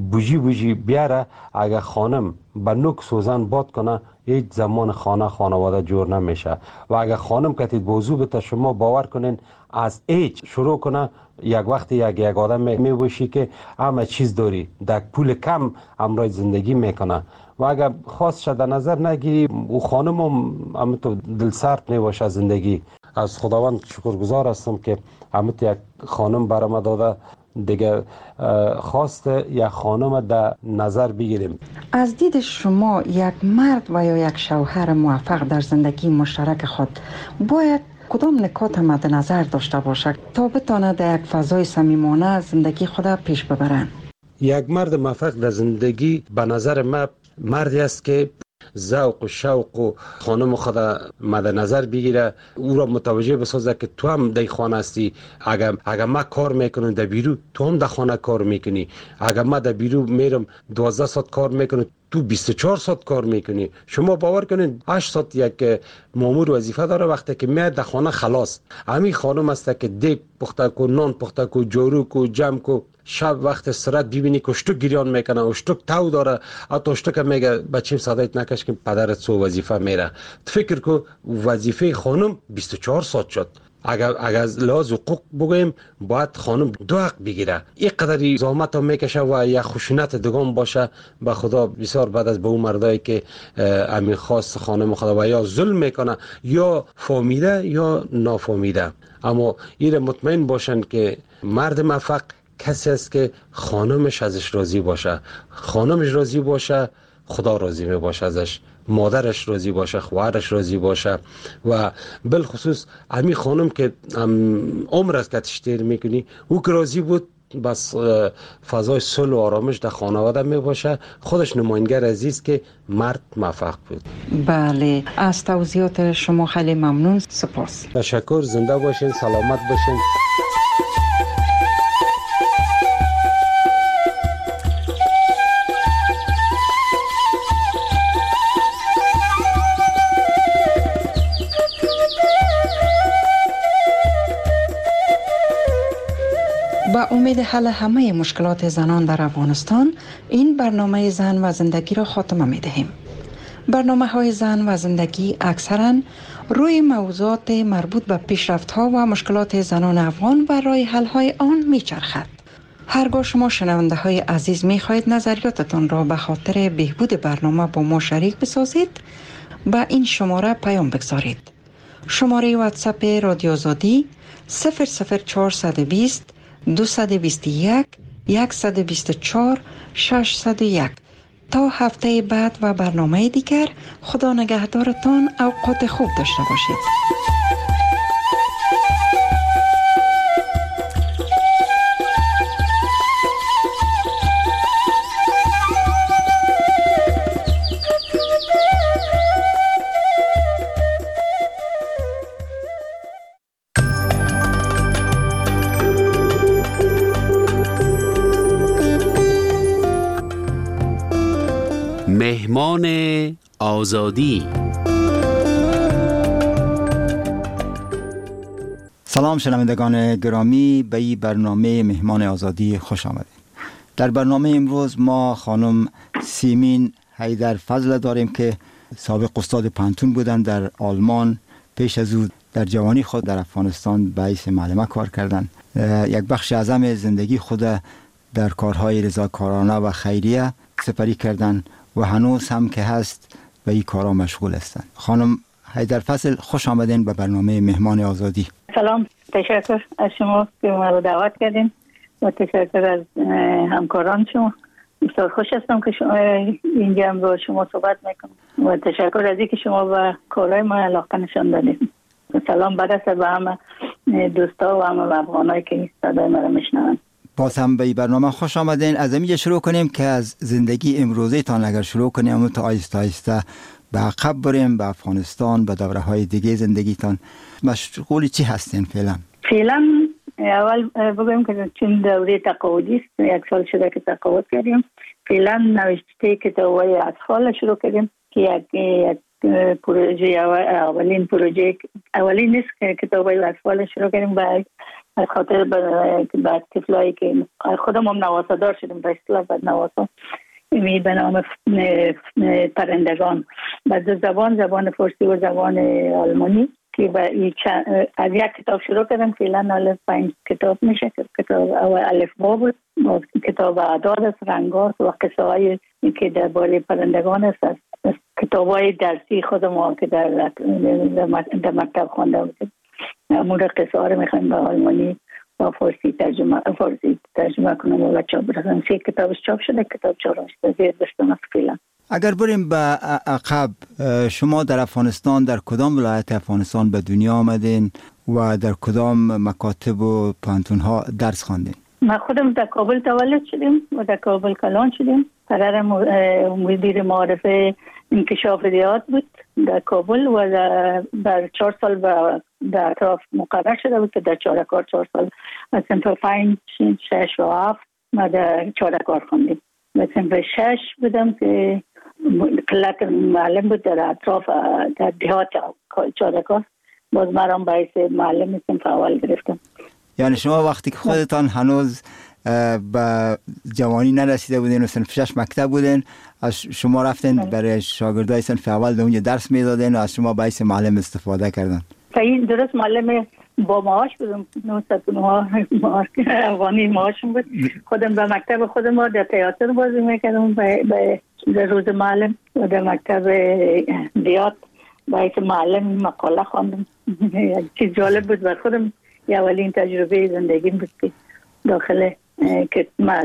بوجی بیاره، اگر خانم به نوک سوزن باد کنه، هیچ زمان خانواده جور نمیشه. و اگر خانم کتید بوزو بته، شما باور کنین از هیچ شروع کنه، یک وقتی یک آدم میباشی که همه چیز داری، در پول کم امرای زندگی میکنه و اگر خواست شده نظر نگیری او خانم هم تو دل سرد میباشه زندگی. از خداوند شکرگزار هستم که همت یک خانم برام داده، دیگه خواست یک خانم در نظر بگیریم. از دید شما یک مرد و یا یک شوهر موفق در زندگی مشترک خود باید کدام نکات مد نظر داشته باشد تا بتواند در یک فضای صمیمانه زندگی خود پیش ببرند؟ یک مرد موفق در زندگی به نظر من مردی است که ذوق و شوق و خانم خود مد نظر بگیره، او را متوجه بسازه که تو هم در خانه هستی. اگر ما کار میکنم در بیرو، تو هم در خانه کار میکنی. اگر ما در بیرو میرم 12 ساعت کار میکنم، تو 24 ساعت کار میکنی. شما باور کنید 8 ساعت یک مامور وظیفه داره، وقتی که میاد در خانه خلاص. همین خانم است که دیگ پخته کو، نان پخته کو، جارو کو، جمع کو. شب وقت استراحت ببینی که اشتک گریان میکنه، اشتک تو داره، حتی اشتک میگه بچیم صدایت نکش که پدرت سو وظیفه میره. فکر کو وظیفه خانم 24 ساعت شد. اگر از لحاظ حقوق بگویم باید خانم 2 حق بگیره. این قدری زحمت هم میکشه و یک خشونت دگان باشه. به خدا بسیار بعد از به اون مردایی که امین خواست خانم خدا و یا ظلم میکنه یا فهمیده یا نافهمیده. اما این مطمئن باشن که مرد موفق کسی است که خانمش ازش راضی باشه. خانمش راضی باشه، خدا راضی می باشه ازش. مادرش راضی باشه، خواهرش راضی باشه. و بالخصوص امی خانم که عمر است که تشتیر میکنی، او که راضی بود، بس فضای صلح و آرامش در خانواده می باشه. خودش نماینگر عزیز که مرد موفق بود. بله، از توضیحات شما خیلی ممنون. سپاس. تشکر. زنده باشین، سلامت باشین. با امید حل همه مشکلات زنان در افغانستان، این برنامه زن و زندگی را خاتمه می دهیم. برنامه‌های زن و زندگی اکثراً روی موضوعات مربوط به پیشرفت‌ها و مشکلات زنان افغان و راه حل‌های آن می‌چرخد. هرگاه شما شنونده های عزیز می‌خواهید نظریاتتان را به خاطر بهبود برنامه با ما شریک بسازید، با این شماره پیام بگذارید. شماره واتساپ رادیو آزادی 00420 221 124 601. تا هفته بعد و برنامه دیگر، خدا نگهدارتان، اوقات خوب داشته باشید. مهمان آزادی. سلام شنوندگان گرامی، به این برنامه مهمان آزادی خوش آمدید. در برنامه امروز ما خانم سیمین حیدرفضل داریم که سابق استاد پانتون بودند در آلمان. پیش از او در جوانی خود در افغانستان به حیث معلمه کار کردند. یک بخش اعظم زندگی خود در کارهای رضاکارانه و خیریه سپری کردند و هنوز هم که هست به این کارها مشغول هستند. خانم حیدرفضل، خوش آمدین به برنامه مهمان آزادی. سلام، تشکر از شما که ما رو دعوت کردین و تشکر از همکاران شما. بسیار خوش هستم که شما اینجا با شما صحبت میکنم و تشکر از اینکه شما به کارهای ما علاقه نشان دادید. سلام برسه به همه دوستا و همه افغانایی که صدای ما رو میشنون. باز هم به این برنامه خوش آمدین. از اینجا شروع کنیم که از زندگی امروزی تان اگر شروع کنیم اما تا آیسته آیسته به عقب بریم، به افغانستان، به دوره های دیگه زندگیتان. مشغول چی هستین فعلا؟ فعلا اول بگویم که چون دوره تقاعدی است، 1 سال شده که تقاعد کردیم. فعلا نوشته کتاب‌های اطفال شروع کردیم که یک پروژه اولین نیست که کتاب‌های اطفال شروع کردیم به خاطر بعد طفلایی که خودم هم نواسادار شدیم به اصطلاح بعد نواسا می به نام پرندگان بعد زبان فارسی و زبان آلمانی که از یک کتاب شروع کردم. فعلا 5 کتاب میشه. کتاب اول الفبا بود، کتاب اعداد است، رنگات و قصه های که درباره پرندگان است. کتاب های درسی خودم که در مکتب خوانده بودیم. مورد قصه ها رو میخوایم به آلمانی و فارسی ترجمه کنم و چاپ برسم. 3 کتابش چاپ شده، کتاب 4 زیر دستم است فعلا. اگر بریم به عقب، شما در افغانستان در کدام ولایت افغانستان به دنیا آمدین و در کدام مکاتب و پانتون ها درس خواندین؟ ما خودم در کابل تولد شدیم و در کابل کلان شدیم. پدرم مدیر معارف انکشاف ریاض بود در کابل و در 4 سال در اطراف مقرر شده بود که در چارکار 4 سال از صنف 5 6 و 7 ما در چارکار خوندیم. و صنف 6 بودم که قلت معلم بود در اطراف در دهات چارکار، باز مرام باعث معلم صنف اول گرفتم. یعنی شما وقتی که خودتان هنوز به جوانی نرسیده بودین و صنف 6 مکتب بودین، از شما رفتین برای شاگردای صنف اول در اونجا درس میدادین و از شما باعث معلم استفاده کردن؟ صحیح، درست. معلم با معاش بودم، 909 افغانی معاشم بود. خودم به مکتب خودم در تئاتر بازی میکردم به روز معلم و در مکتب دیات باعث معلم مقاله خواندم. چیز جالب بود بر خودم، اولین تجربه زندگیم بود که داخل که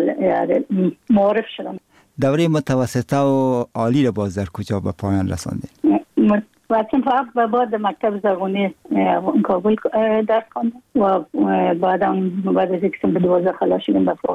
معارف شدم. دوره متوسطه و عالی رو باز در کجا به پایان رساندین؟ صنف 7 و بعد مکتب زبانی کابل درس خواندم و بعد از یک صنف 12 خلاص شدیم به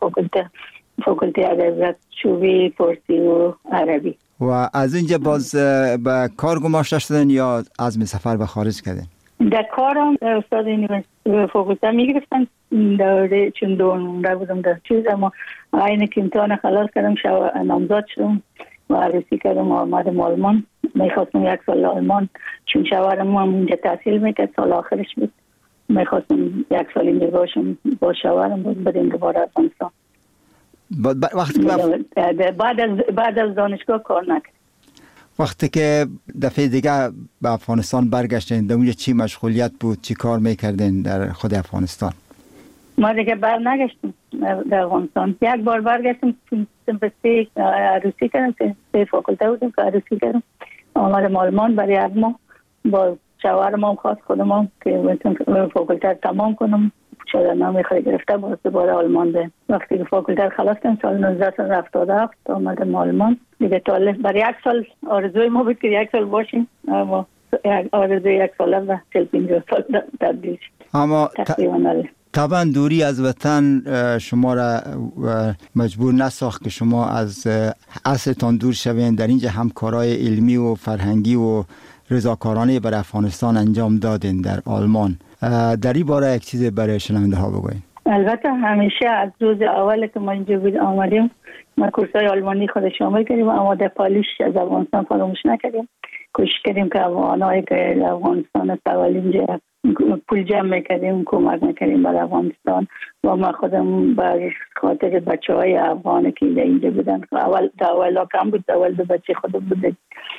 فاکولته ادبیات شعبه فارسی و عربی. و از اینجا باز به کار گماشته شدن یا عزم سفر به خارج کردین؟ در کارم استاد فاکولته میگرفتن دوره، چون دونده بودم در چیز، اما این که امتحان خلاص کردم نامزد شدم و عروسی کردم و آمدم آلمان. میخواستم 1 سال آلمان، چون شوهرم هم اینجا تحصیل میکرد، سال آخرش بود. میخواستم 1 سال اینجا باشم با شوهرم، بدیم دوباره افغانستان. وقتی بعد از دانشگاه کار نکرد. وقتی که دفعه دیگه به افغانستان برگشتین در اونجا چی مشغولیت بود، چی کار میکردین در خود افغانستان؟ ما دیگه بر نگشتیم در افغانستان. یک بار برگشتیم سمپستی عروسی کردم که 3 فاکولته بودیم که عروسی کردم. آمدم آلمان برای یک ماه با شوهرم هم خواست خودم که فاکولته تمام کنم. شغلنامه خود گرفته باز دوباره آلمان ده. وقتی که فاکولته خلاص کردم سال 1977 آمدم آلمان. دیگه تا برای 1 سال آرزوی ما بود که 1 سال باشیم، اما آرزوی 1 ساله و 40-50 سال تبدیل شد. اما طبعا دوری از وطن شما را مجبور نساخت که شما از اصلتان دور شوین. در اینجا همکارای علمی و فرهنگی و رضاکارانه برای افغانستان انجام دادین در آلمان. در این باره یک چیز برای شنونده ها بگوین. البته همیشه از روز اول که ما اینجا آمدیم ما کورسای آلمانی خود شامل کردیم، اما در پالیش از افغانستان فراموش نکردیم. کوشش کردیم که افغانایی که افغانستان استقلال اینجا پول جمع میکردیم، کمک میکردیم برای افغانستان. و ما خودم به خاطر بچه های افغانی که اینجا بودن، اول کم بود، اول 2 بچه خودم بود،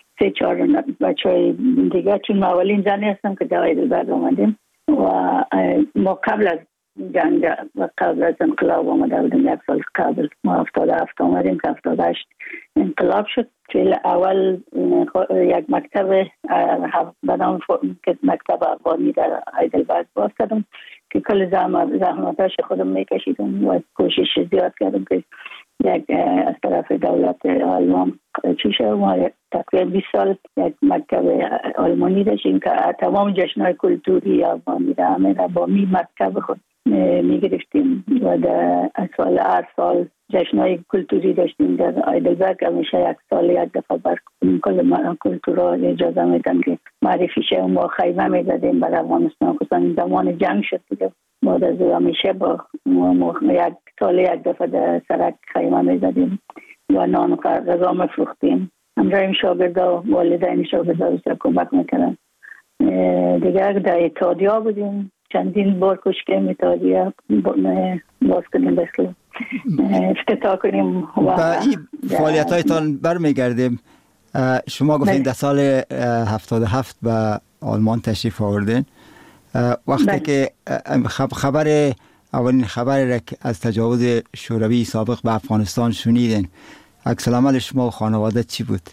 3-4 بچه های دیگه، چون ما اولین زنی هستم که دوای دلبرد آمدیم و ما قبل از جنگ و قبل از انقلاب آمده بودیم. 1 سال قبل ما 77 آمدیم که 78 انقلاب شد. چون اول یک مکتب به نام مکتب افغانی در هایدلبرگ باز کردم که کل زحمتاش خودم میکشیدم و کوشش زیاد کردم که یک از طرف دولت آلمان چی شد. ما تقریبا 20 سال یک مکتب آلمانی داشتیم که تمام جشن‌های کلتوری افغانی را همه را با مکتب خود میگرفتیم و در هر سال جشن‌های کلتوری داشتیم در هایدلبرگ. همیشه 1 سال 1 دفعه بر کل کلتورها اجازه میدن که معرفی شه. ما خیمه میزدیم برای افغانستان، خصوصا زمان جنگ شد دیگه. بعد از همیشه با 1 سال 1 دفعه در سرک خیمه میزدیم و نان و غذا میفروختیم. همراهیم شاگردا و والدین شاگردا بسیار کمک میکردن. دیگه در اتحادیه بودیم، چندین بار کوشش کردیم اتحادیه باز کنیم، بسیار افتتاح کنیم. و این فعالیت هایتان برمیگردیم. شما گفتین در سال 77 به آلمان تشریف آوردین. وقتی که اولین خبر از تجاوز شوروی سابق به افغانستان شنیدین، عکس العمل شما و خانواده چی بود؟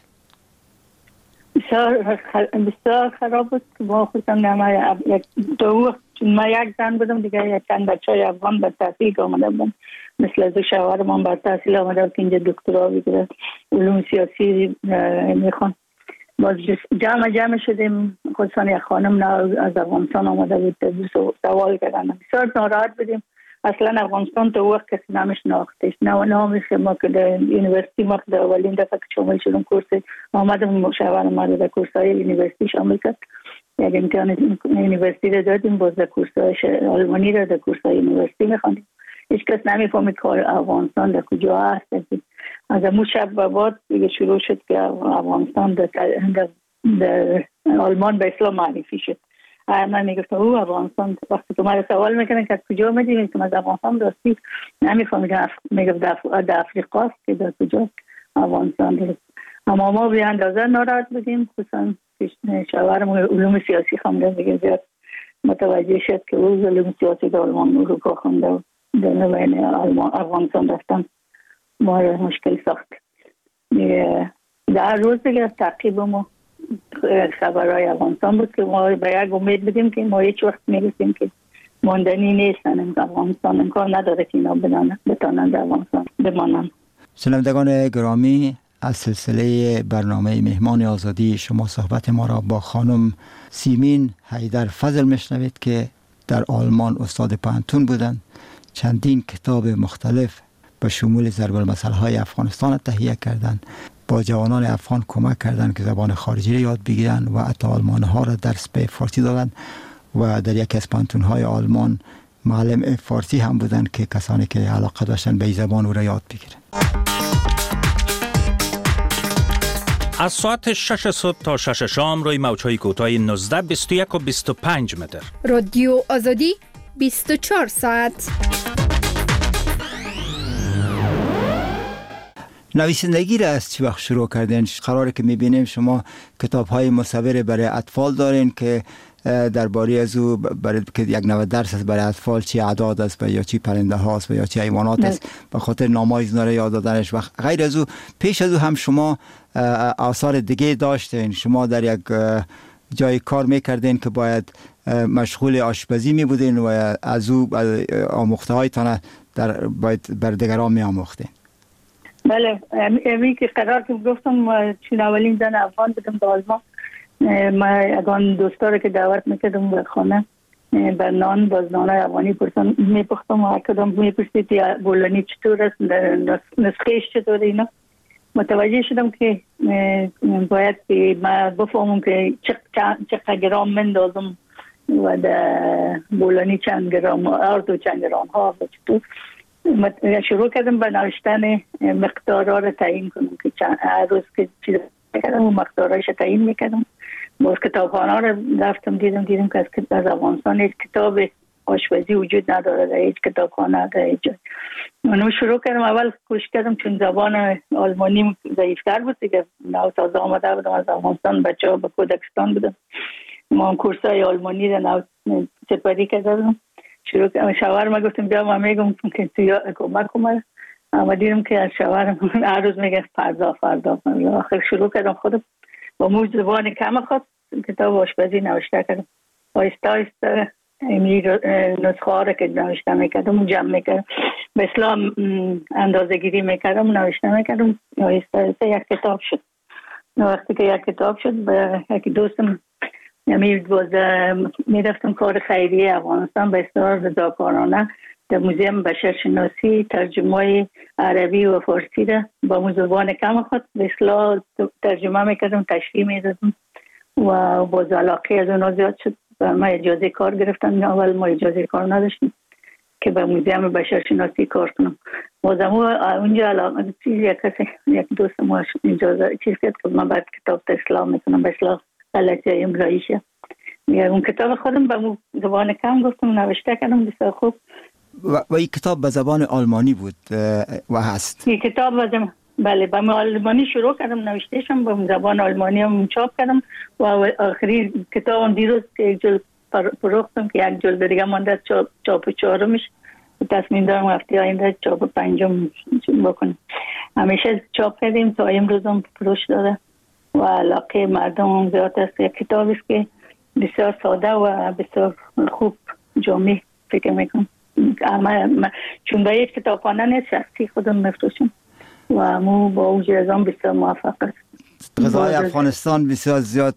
بسیار خراب بود. ما خودم چون ما 1 زن بودم دیگه، چند بچه های افغان به تحصیل آمده بودن، مثل از شوهرم به تحصیل آمده بود که اینجا دکترا بگیره، علوم سیاسی میخوان. باز جمع شدیم، خصوصا یک خانم از افغانستان آمده بود، سوال کردن. بسیار ناراحت بودیم. اصلا افغانستان تو وقت کسی نمیشناختش، نامیشه. ما که در یونیورسیتی ما در اولین دفعه که شامل شدم کورس آمدم، شوهرم ما در کورسای یونیورسیتی شامل کرد. یک امتحان یونیورسیتی رو دادیم، باز در کورسای آلمانی رو در کورسای یونیورسیتی میخواندیم. هیچ کس نمیفهمید که افغانستان در کجا هست. از امون شب و بعد دیگه شروع شد که افغانستان در آلمان به اسلام معرفی شد. من میگفتم او افغانستان، وقتی که من سوال میکنن که از کجا میدیم که از افغانستان راستی نمیفهمید، میگفت در افریقا که در کجا افغانستان دارد. اما ما به اندازه ناراحت بودیم، خصوصا شوهرم علوم سیاسی خونده، دیگه زیاد متوجه شد که او علوم سیاسی در آلمان اروپا خونده و در بین افغانستان رفتن ما را مشکل ساخت. در روز دیگه تعقیب ما خبرهای افغانستان بود که ما به یک امید بدیم که ما هیچ وقت میرسیم که ماندنی نیستن. افغانستان امکان نداره که اینا بتانند افغانستان بمانند. شنوندگان گرامی، از سلسله برنامه مهمان آزادی شما صحبت ما را با خانم سیمین حیدرفضل میشنوید که در آلمان استاد پانتون بودند. چندین کتاب مختلف به شمول ضرب المثل های افغانستان تهیه کردند. با جوانان افغان کمک کردند که زبان خارجی را یاد بگیرند و حتی آلمان ها را درس به فارسی دادند و در یکی از پانتون های آلمان معلم فارسی هم بودند که کسانی که علاقه داشتن به زبان او را یاد بگیرند. از ساعت 6 صبح تا 6 شام روی موج‌های کوتاه 19، 21 و 25 متر. رادیو آزادی 24 ساعت. نویسندگی را از چه وقت شروع کردین؟ قراره که میبینیم شما کتاب‌های مصور برای اطفال دارین که درباره از او برای که یک 90% برای اطفال چی اعداد است و یا چی پرنده هاست و یا چی حیوانات است به خاطر نام‌های اینا یاد دادنش و غیر از او. پیش از او هم شما آثار دیگه داشتین. شما در یک جای کار میکردین که باید مشغول آشپزی می بودین و از او آموخته هایتان باید بر دیگران می آموختین. بله، امی که قرار که گفتم چون اولین زن افغان بودم در آلمان، ما اگان دوستا که دعوت میکردم به خانه بر نان باز نان افغانی پرسان میپختم و کدام میپرسید بولانی چطور است، نسخهش چطور اینا. متوجه شدم که باید که ما بفهمم که چقدر گرام مندازم و در بولانی چند گرام ارد و چند گرام ها و چطور. شروع کردم به نوشتن مقدارها را تعیین کنم که هر روز که چیز کردم و مقدارهایش تعیین میکردم. باز کتابخانه را رفتم دیدم که از افغانستان هیچ کتاب آشپزی وجود نداره در هیچ کتابخانه در هیچ جای. من شروع کردم، اول کوشش کردم چون زبان آلمانی ضعیفتر بود دیگه، نو تازه آمده بودم از افغانستان، بچه ها به کودکستان بودم، ما هم کورسای آلمانی را نو سپری کردم. شروع کردم شوهرم گفتم بیا ما میگم که تو کمک کنم، اما دیدم که از شوهرم هر روز میگه فردا آخر شروع کردم خودم با موج زبان کم خود کتاب آشپزی نوشته کردم. آیسته آیسته نسخه ها را که نوشته میکردم جمع میکردم، به اسلام اندازه گیری میکردم، نوشته میکردم، آیسته آیسته یک کتاب شد. وقتی که یک کتاب شد به یک دوستم میرفتم کار خیریه افغانستان به اصرار رضاکارانه در موزیم بشرشناسی ترجمه عربی و فارسی را با زبان کم خود به اصلاح ترجمه میکردم، تشریح میدادم و باز علاقه از اونا زیاد شد. ما اجازه کار گرفتم، اول ما اجازه کار نداشتیم که به موزیم بشرشناسی کار کنم. بازم اونجا علاقه یک دوست ما اجازه چیز کرد که من بعد کتاب اصلاح میکنم، به اصلاح غلطی املاییشه. اون کتاب خودم به زبان کم گفتم نوشته کردم، بسیار خوب. و این کتاب به زبان آلمانی بود و هست؟ این کتاب بله به آلمانی شروع کردم نوشتهشم، به زبان آلمانی هم چاپ کردم و آخری کتابم دیروز که یک جلد فروختم که یک جلد دیگه مانده چاپ چهارمش، تصمیم دارم هفته آینده چاپ پنجم بکنم. همیشه چاپ کردیم تا امروز هم فروش داره و علاقه مردم هم زیاد است. یک کتاب است که بسیار ساده و بسیار خوب جامع فکر میکنم. چون به یک کتابخانه نیست، شخصی خودم میفروشم و مو با وجود از آن بسیار موفق است. غذای افغانستان بسیار زیاد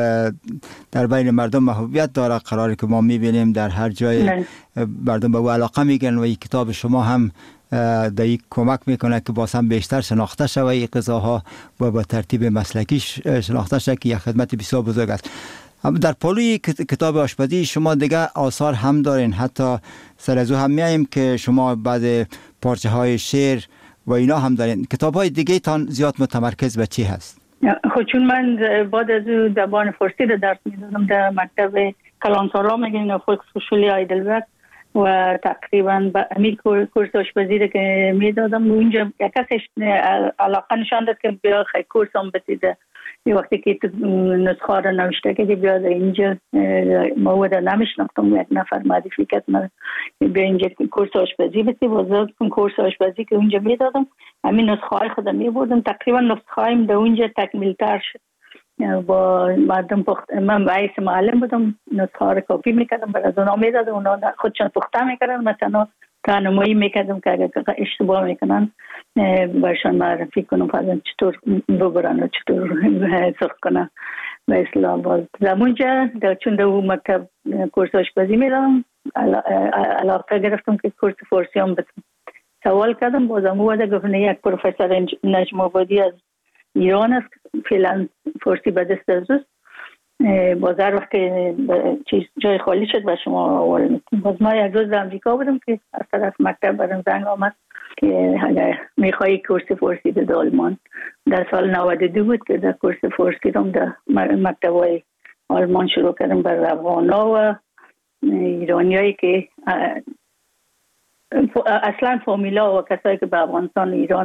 در بین مردم محبوبیت داره، قراره که ما میبینیم در هر جای مردم به او علاقه میگن و این کتاب شما هم در این کمک میکنه که باز هم بیشتر شناخته شود این غذاها و با ترتیب مسلکی شناخته شود که یک خدمت بسیار بزرگ است. در پالوی کتاب آشپزی شما دیگه آثار هم دارین، حتی سر از او هم میاییم که شما بعد پارچه های شعر و اینا هم دارین. کتاب های دیگه تان زیاد متمرکز به چی هست؟ خود چون من بعد از او زبان فارسی رو درس میدادم در مکتب کلانسارا میگن فولکسهوشولی هایدلبرگ و تقریبا به امیر کورس آشپزی رو که میدادم اونجا یک کسش علاقه نشان داد که بیا خیلی کورس هم بسیده. یه وقتی که نسخه رو نوشته که بیا اینجا مواد نمیشناختم، یک نفر معرفی کرد من بیا اینجا کورس آشپزی بسی وزاد کن کورس آشپزی که اونجا میدادم. همین نسخه های خودم میبردم، تقریبا نسخه هایم در اونجا تکمیل تر شد. با مردم من رئیس معلم بودم، نسخه ها رو کپی میکردم برای از اونا میدادم، اونا خودشان پخته میکردن، مثلا راهنمایی میکردم که اگر اشتباه میکنن برشان معرفی کنم فرضاً چطور ببرن و چطور سرخ کنن به اصلاح. باز زمونجا چون در مکتب کورس آشپزی میدم علاقه گرفتم که کورس فارسی هم بسیم. سوال کردم بازم بوده گفتن یک پروفسور نجم آبادی از ایران است، فعلا فارسی به دست از باز هر وقت چیز جای خالی شد به شما آوال میکنم. باز ما یک روز در امریکا بودم که از طرف مکتب برم زنگ آمد که اگر میخوایی کورس فارسی در آلمان. در سال 92 بود که در کورس فارسی رو در مکتب های آلمان شروع کردم بر افغانا و ایرانی هایی که اصلا فامیلا و کسایی که به افغانستان ایران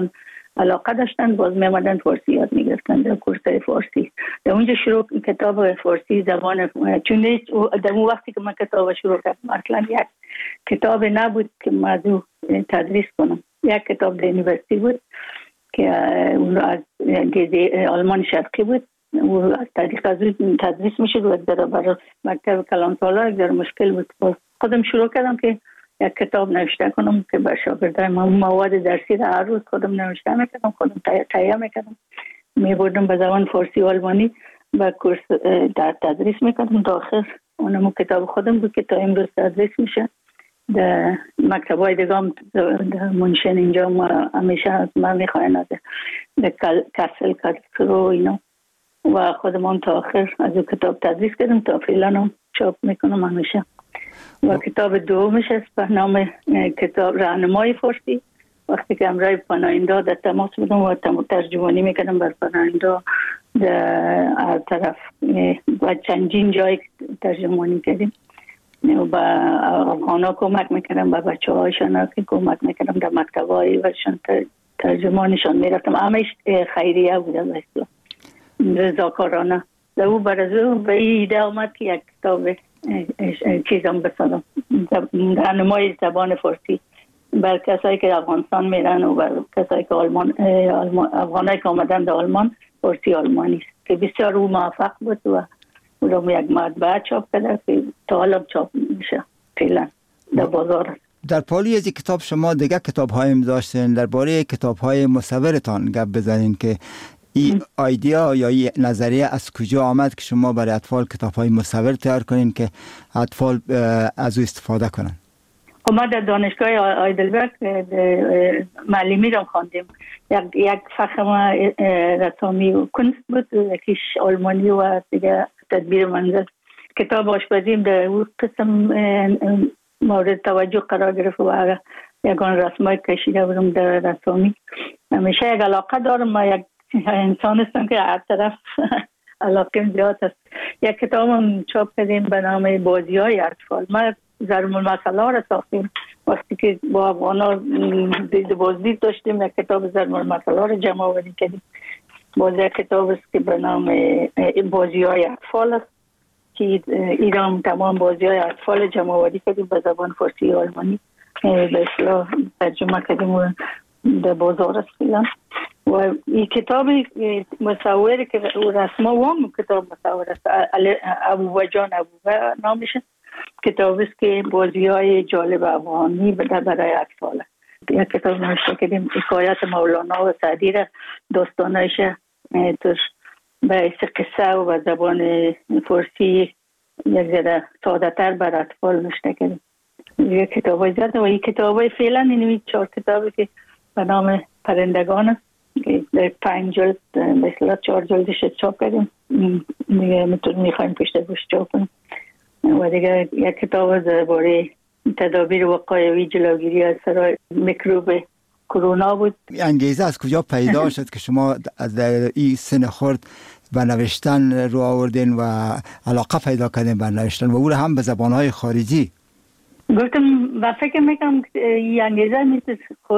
علاقه داشتن باز میامدن فارسی یاد میگرفتن در کورسای فارسی. در اونجا شروع کتاب فارسی زبان، چون در اون وقتی که من کتاب شروع کردم اصلا یک کتاب نبود که موضوع تدریس کنم. یک کتاب در یونیورسیتی بود که اون از آلمان شرقی بود، و از طریق از تدریس میشد و در برای مکتب کلان سالار در مشکل بود. خودم شروع کردم که یک کتاب نوشته کنم که بر شاگردای من مواد درسی را هر روز خودم نوشته میکردم، خودم تهیه میکردم، میبردم به زبان فارسی و آلمانی و کورس در تدریس میکردم تا آخر اونم کتاب خودم بود که تا امروز تدریس میشه. در مکتبای دیگه هم در منشن اینجا ما همیشه از من میخواین در کسل کسرو اینا و خودم هم تا آخر از اون کتاب تدریس کردم تا فعلا هم چاپ میکنم همیشه. و کتاب دومش است به نام کتاب راهنمای فارسی. وقتی که امرای پناهنده در تماس بودم و ترجمانی میکردم بر پناهنده در طرف و چندین جای ترجمانی کردیم و با افغانا کمک میکردم، با بچه هایشان که کمک میکردم در مکتب های وشان ترجمانشان میرفتم. همش خیریه بوده مثلا رضاکارانه. در او برازو به ایده آمد که یک کتاب چیزم بسازم، راهنمای زبان فارسی بر کسایی که افغانستان میرن و بر کسایی که افغانایی که آمدن در آلمان فارسی آلمانی است که بسیار او موفق بود و اونم یک مطبعه چاپ کرده که تا حالا چاپ میشه فعلا در بازار. در پالی از کتاب شما دیگه کتاب هایم داشتین، درباره کتاب های مصورتان گپ بزنین که این ایده یا این نظریه از کجا آمد که شما برای اطفال کتاب های مصور تیار کنین که اطفال از او استفاده کنن؟ ما در دانشگاه آیدلبرگ معلمی را خواندیم. یک فخم رسامی و کنست بود، یکیش آلمانی و دیگه تدبیر منزل. کتاب آشپزیم در اون قسم مورد توجه قرار گرفت و یکان رسمای کشیده بودم در رسامی. همیشه یک علاقه دارم، ما یک انسان هستم که هر طرف علاقه زیاد است. یک کتاب هم چاپ کردیم به نام بازی های اطفال. ما ضرب المثل ها را ساختیم. وقتی که با افغانا بازدید داشتیم یک کتاب ضرب المثل ها را جمع آوری کردیم. باز یک کتاب است که به نام بازی های اطفال است که ایران تمام بازی های اطفال جمع آوری کردیم به زبان فارسی و آلمانی به اصطلاح ترجمه کردیم و در بازار است فعلا. و این کتاب مصوری که رسما وام کتاب مصور است، ابوبا جان ابوبا نامشه. کتاب است که بازی های جالب افغانی برای اطفال است. یک کتاب نوشته کردیم حکایت مولانا و سعدی را داستانایش توش به قصه و زبان فارسی یک ذره ساده تر بر اطفال نوشته کردیم. یک کتاب های زیاده و این کتاب های فعلا این 4 کتابی که به نام پرندگان است که در 5 جلد مثلا 4 جلدش چاپ کردیم، دیگه میخوایم پشت گوش چاپ کنیم. و دیگه یک کتاب درباره تدابیر وقایوی جلوگیری از سرای میکروب کرونا بود. انگیزه از کجا پیدا شد که شما از این سن خرد به نوشتن رو آوردین و علاقه پیدا کردین به نوشتن و او هم به زبانهای خارجی؟ گفتم و فکر میکنم این انگیزه میشه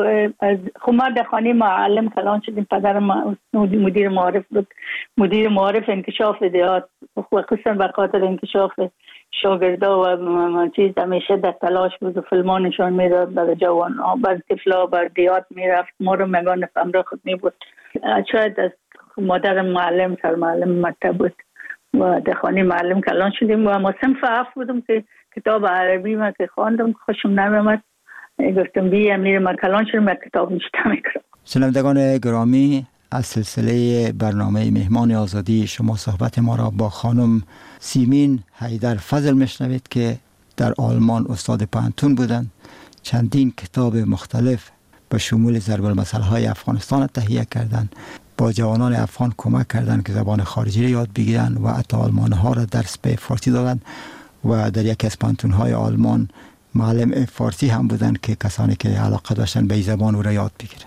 خب ما در خانه معلم کلان شدیم. پدرم مدیر معارف بود، مدیر معارف انکشاف دیات و خصوصا به خاطر انکشاف شاگردا و چیز همیشه در تلاش بود و فیلم‌ها نشان میداد برای جوان ها، برای طفلا، برای دیات میرفت. ما رو میگان همراه خود میبود. شاید از مادرم معلم سرمعلم مکتب بود و در خانه معلم کلان شدیم و ما صنف 7 بودم که کتاب عربی ما که خواندم خوشم نمیامد. گفتم بیا میرم کلان شدم یک کتاب نوشته میکنم. شنوندگان گرامی، از سلسله برنامه مهمان آزادی شما صحبت ما را با خانم سیمین حیدر فضل میشنوید که در آلمان استاد پانتون بودند. چندین کتاب مختلف به شمول ضرب المثل‌های افغانستان تهیه کردند، با جوانان افغان کمک کردند که زبان خارجی را یاد بگیرند و حتی آلمان‌ها را درس به فارسی دادند و در یکی از پانتون‌های آلمان معلم فارسی هم بودند که کسانی که علاقه داشتن به این زبان او را یاد بگیرند.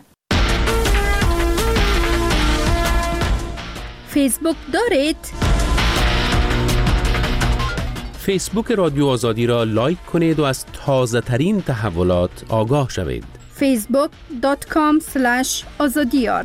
فیسبوک دارید؟ فیسبوک رادیو آزادی را لایک کنید و از تازه ترین تحولات آگاه شوید. facebook.com/azadiyar.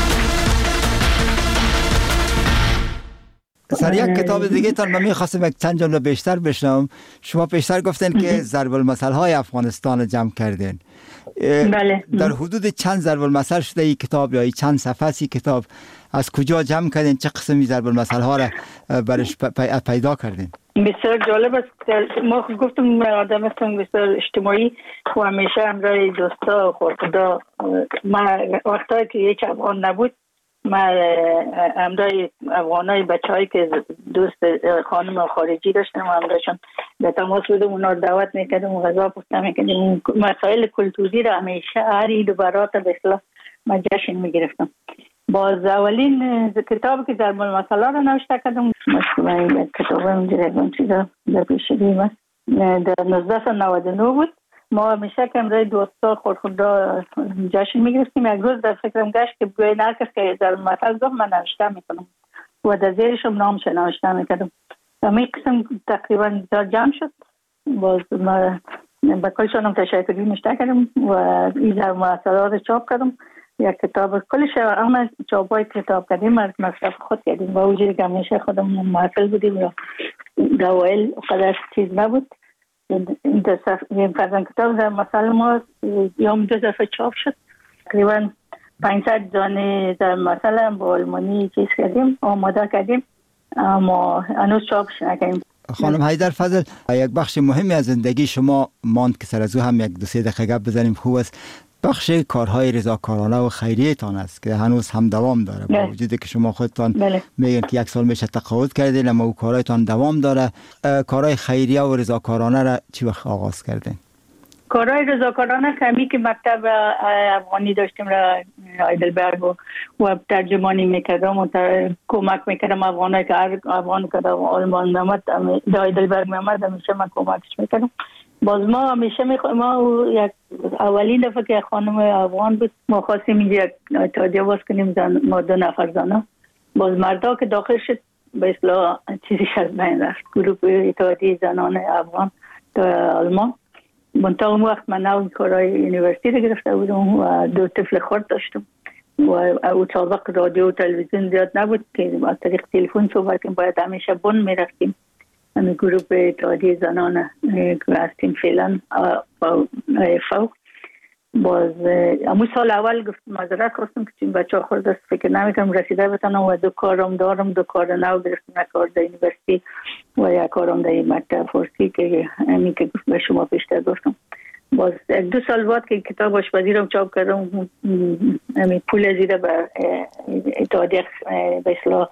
سر یک کتاب دیگه تان من می‌خواستم یک چند جمله بیشتر بشنوم. شما پیشتر گفتین که ضرب المثل های افغانستان جمع کردین. بله. در حدود چند ضرب المثل شده این کتاب یا چند صفحه ای کتاب؟ از کجا جمع کردین؟ چه قسمی ضرب المثل ها را برش پیدا کردین؟ بسیار جالب است. ما گفتم آدم هستم بسیار اجتماعی و همیشه همراه دوستا و خورخدا. ما وقتایی که یک افغان نبود ما همراه افغانای بچه‌هایی که دوست خانم خارجی داشتم و همراهشون به تماس بودم، اونا رو دعوت میکردم و غذا پخته میکردم. مسائل کلتوری را همیشه هر عید و برات به اصطلاح ما جشن میگرفتم. باز اولین کتابی که ضرب المثل را نوشته کردم مشکومه کتاب اینجا چیزا در پیشگیم است در 1999 بود. ما همیشه که امروز دوستا خورخدا جشن میگرفتیم. یک روز در فکرم گشت که بگوین هر کس که ضرب المثل گفت من نوشته میکنم و در زیرشم نامش نوشته میکردم. همین قسم تقریبا جمع شد. باز ما با کلشانم تشکری نوشته کردم و این ضرب المثل را چاپ کردم. یک کتاب کلش همه چاپای کتاب کردیم از مصرف خود کردیم با وجودی که همیشه خودم محفل بودیم یا دوائل قدر چیز نبود. این فرزن کتاب در مثل ما یوم 2 دفعه چاپ شد. تقریبا 500 دانه در مثل هم با آلمانی چیز کردیم آماده کردیم اما هنوز چاپش نکردیم. خانم حیدر فضل، یک بخش مهمی از زندگی شما ماند که سر از او هم یک 2-3 دقیقه گپ بزنیم خوب است. بخش کارهای رضاکارانه و خیریه تان است که هنوز هم دوام داره با وجودی که شما خودتان میگن که 1 سال میشه تقاعد کردین اما او کارهایتان دوام داره. کارهای خیریه و رضاکارانه را چی وقت آغاز کردین؟ کارهای رضاکارانه کمی که مکتب افغانی داشتیم را هایدلبرگ و ترجمانی میکردم و کمک میکردم افغانایی که هر افغان که آلمان میامد در هایدلبرگ میامد همیشه من کمکش میکردم. باز ما همیشه ما یک اولین دفعه که خانم افغان بود ما خواستیم اینجا یک اتحادیه باز کنیم ما 2 نفر زنه. باز مردا که داخل شد به اصطلاح چیزی از بین رفت. گروه اتحادیه زنان افغان در آلمان. منطقه اون وقت من نو کارهای یونیورسیتی رو گرفته بودم و 2 طفل خرد داشتم و او سابق رادیو و تلویزیون زیاد نبود که از طریق تلفن صحبت کنیم. باید همیشه بن میرفتیم. همین گروه اتحادیه زنان که هستیم فعلا فوق. باز امو سال اول گفت معذرت خواستم که چون بچه ها خورد است فکر نمیکنم رسیده بتانم و 2 کارم دارم. 2 کار نو گرفتم. یک کار در یونیورسیتی و یک کارم در مکتب فارسی که همین که به شما پیشتر گفتم. باز 2 سال بعد که کتاب آشپزی رو چاپ کردم همین پول زیده به اتحادیه به اصطلاح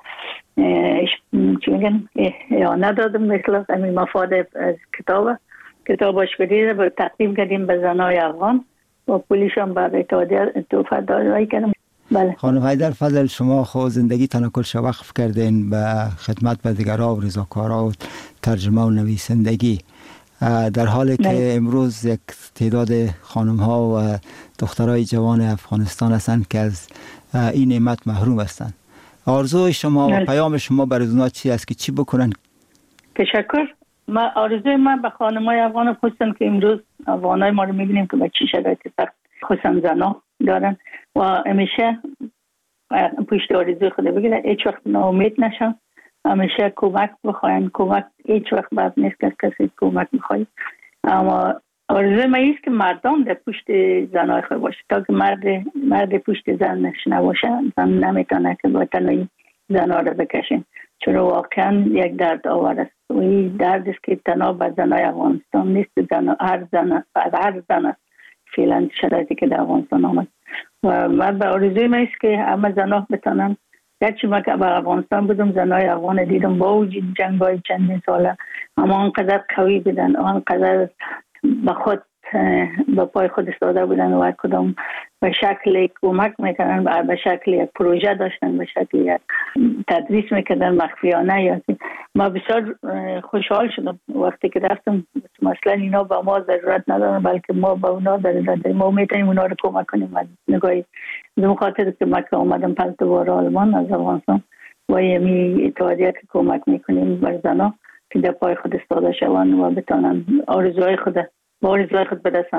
چی میگن اعانه دادم مثلا همین مفاد از کتاب آشپزی رو تقدیم کردیم به زنای افغان و پولیش هم بر اتحادیه توفیق دادایی کردم. بله. خانم حیدر فضل، شما خود زندگی تان کلش وقف کردین به خدمت به دیگرها و رضاکارها و ترجمه و نویسندگی در حالی که امروز یک تعداد خانم ها و دخترای جوان افغانستان هستند که از این نعمت محروم هستند. آرزوی شما و پیام شما برای اونا چی است که چی بکنن؟ تشکر. آرزوی من به خانمای افغان خصوصا که امروز افغانای ما رو میبینیم که به چی شرایط سخت خصوصا زنا دارن و همیشه پشت آرزوی خود بگیرن. هیچ وقت ناامید نشن. همیشه کمک بخواین. کمک هیچ وقت بد نیست که کسی کمک میخواید. اما آرزوی من ایست که مردم در پشت زنای خود باشه تا که مرد پشت زنش نباشه زن نمیتونه که با تنهایی زنها رو بکشین. چون واقعا یک درد آور است و این درد است که تنها به زنای افغانستان نیست. هر زن فعلا شرایطی که در افغانستان آمد و من به آرزوی من ایست که همه زنها بتانن. گرچه من که به افغانستان بودم زنای افغان دیدم با وجود جنگ‌های چندین ساله اما آنقدر قوی بودن، آنقدر به خود به پای خود ایستاده بودن و کدام به شکل کمک میکنن، به شکل یک پروژه داشتن، به شکل یک تدریس میکردن مخفیانه. یا ما بسیار خوشحال شدم وقتی که رفتم. مثلا اینا به ما ضرورت ندارن بلکه ما به اونا ضرورت داریم. ما میتونیم اونا رو کمک کنیم. نگاهی به خاطر که ما که آمدم 5 بار آلمان از افغانستان و یمی اتحادیه که کمک میکنیم بر زنا که در پای خود ایستاده شوند و بتانن آرزوهای خود برسن.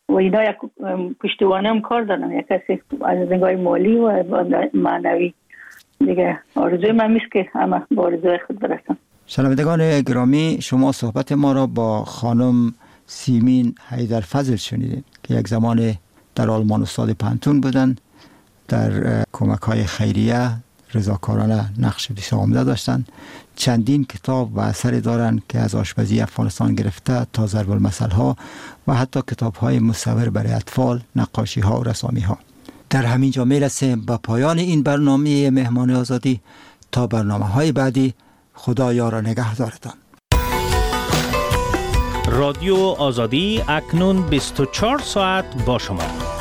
و اینا یک پشتوانه هم کار دارن، یک کسی از نگاه مالی و معنوی. دیگه آرزوی من میست که همه با آرزوی خود برسن. شنوندگان گرامی، شما صحبت ما را با خانم سیمین حیدرفضل شنیدید که یک زمان در آلمان استاد پانتون بودند، در کمک‌های خیریه رضاکارانه نقش بسیار عمده داشتند. چندین کتاب و اثری دارند که از آشپزی افغانستان گرفته تا ضرب المثل‌ها و حتی کتاب‌های مصور برای اطفال، نقاشی‌ها و رسامی‌ها. در همین جا میرسیم به پایان این برنامه مهمان آزادی. تا برنامه‌های بعدی، خدا یار و نگهدارتان. رادیو آزادی اکنون 24 ساعت با شما.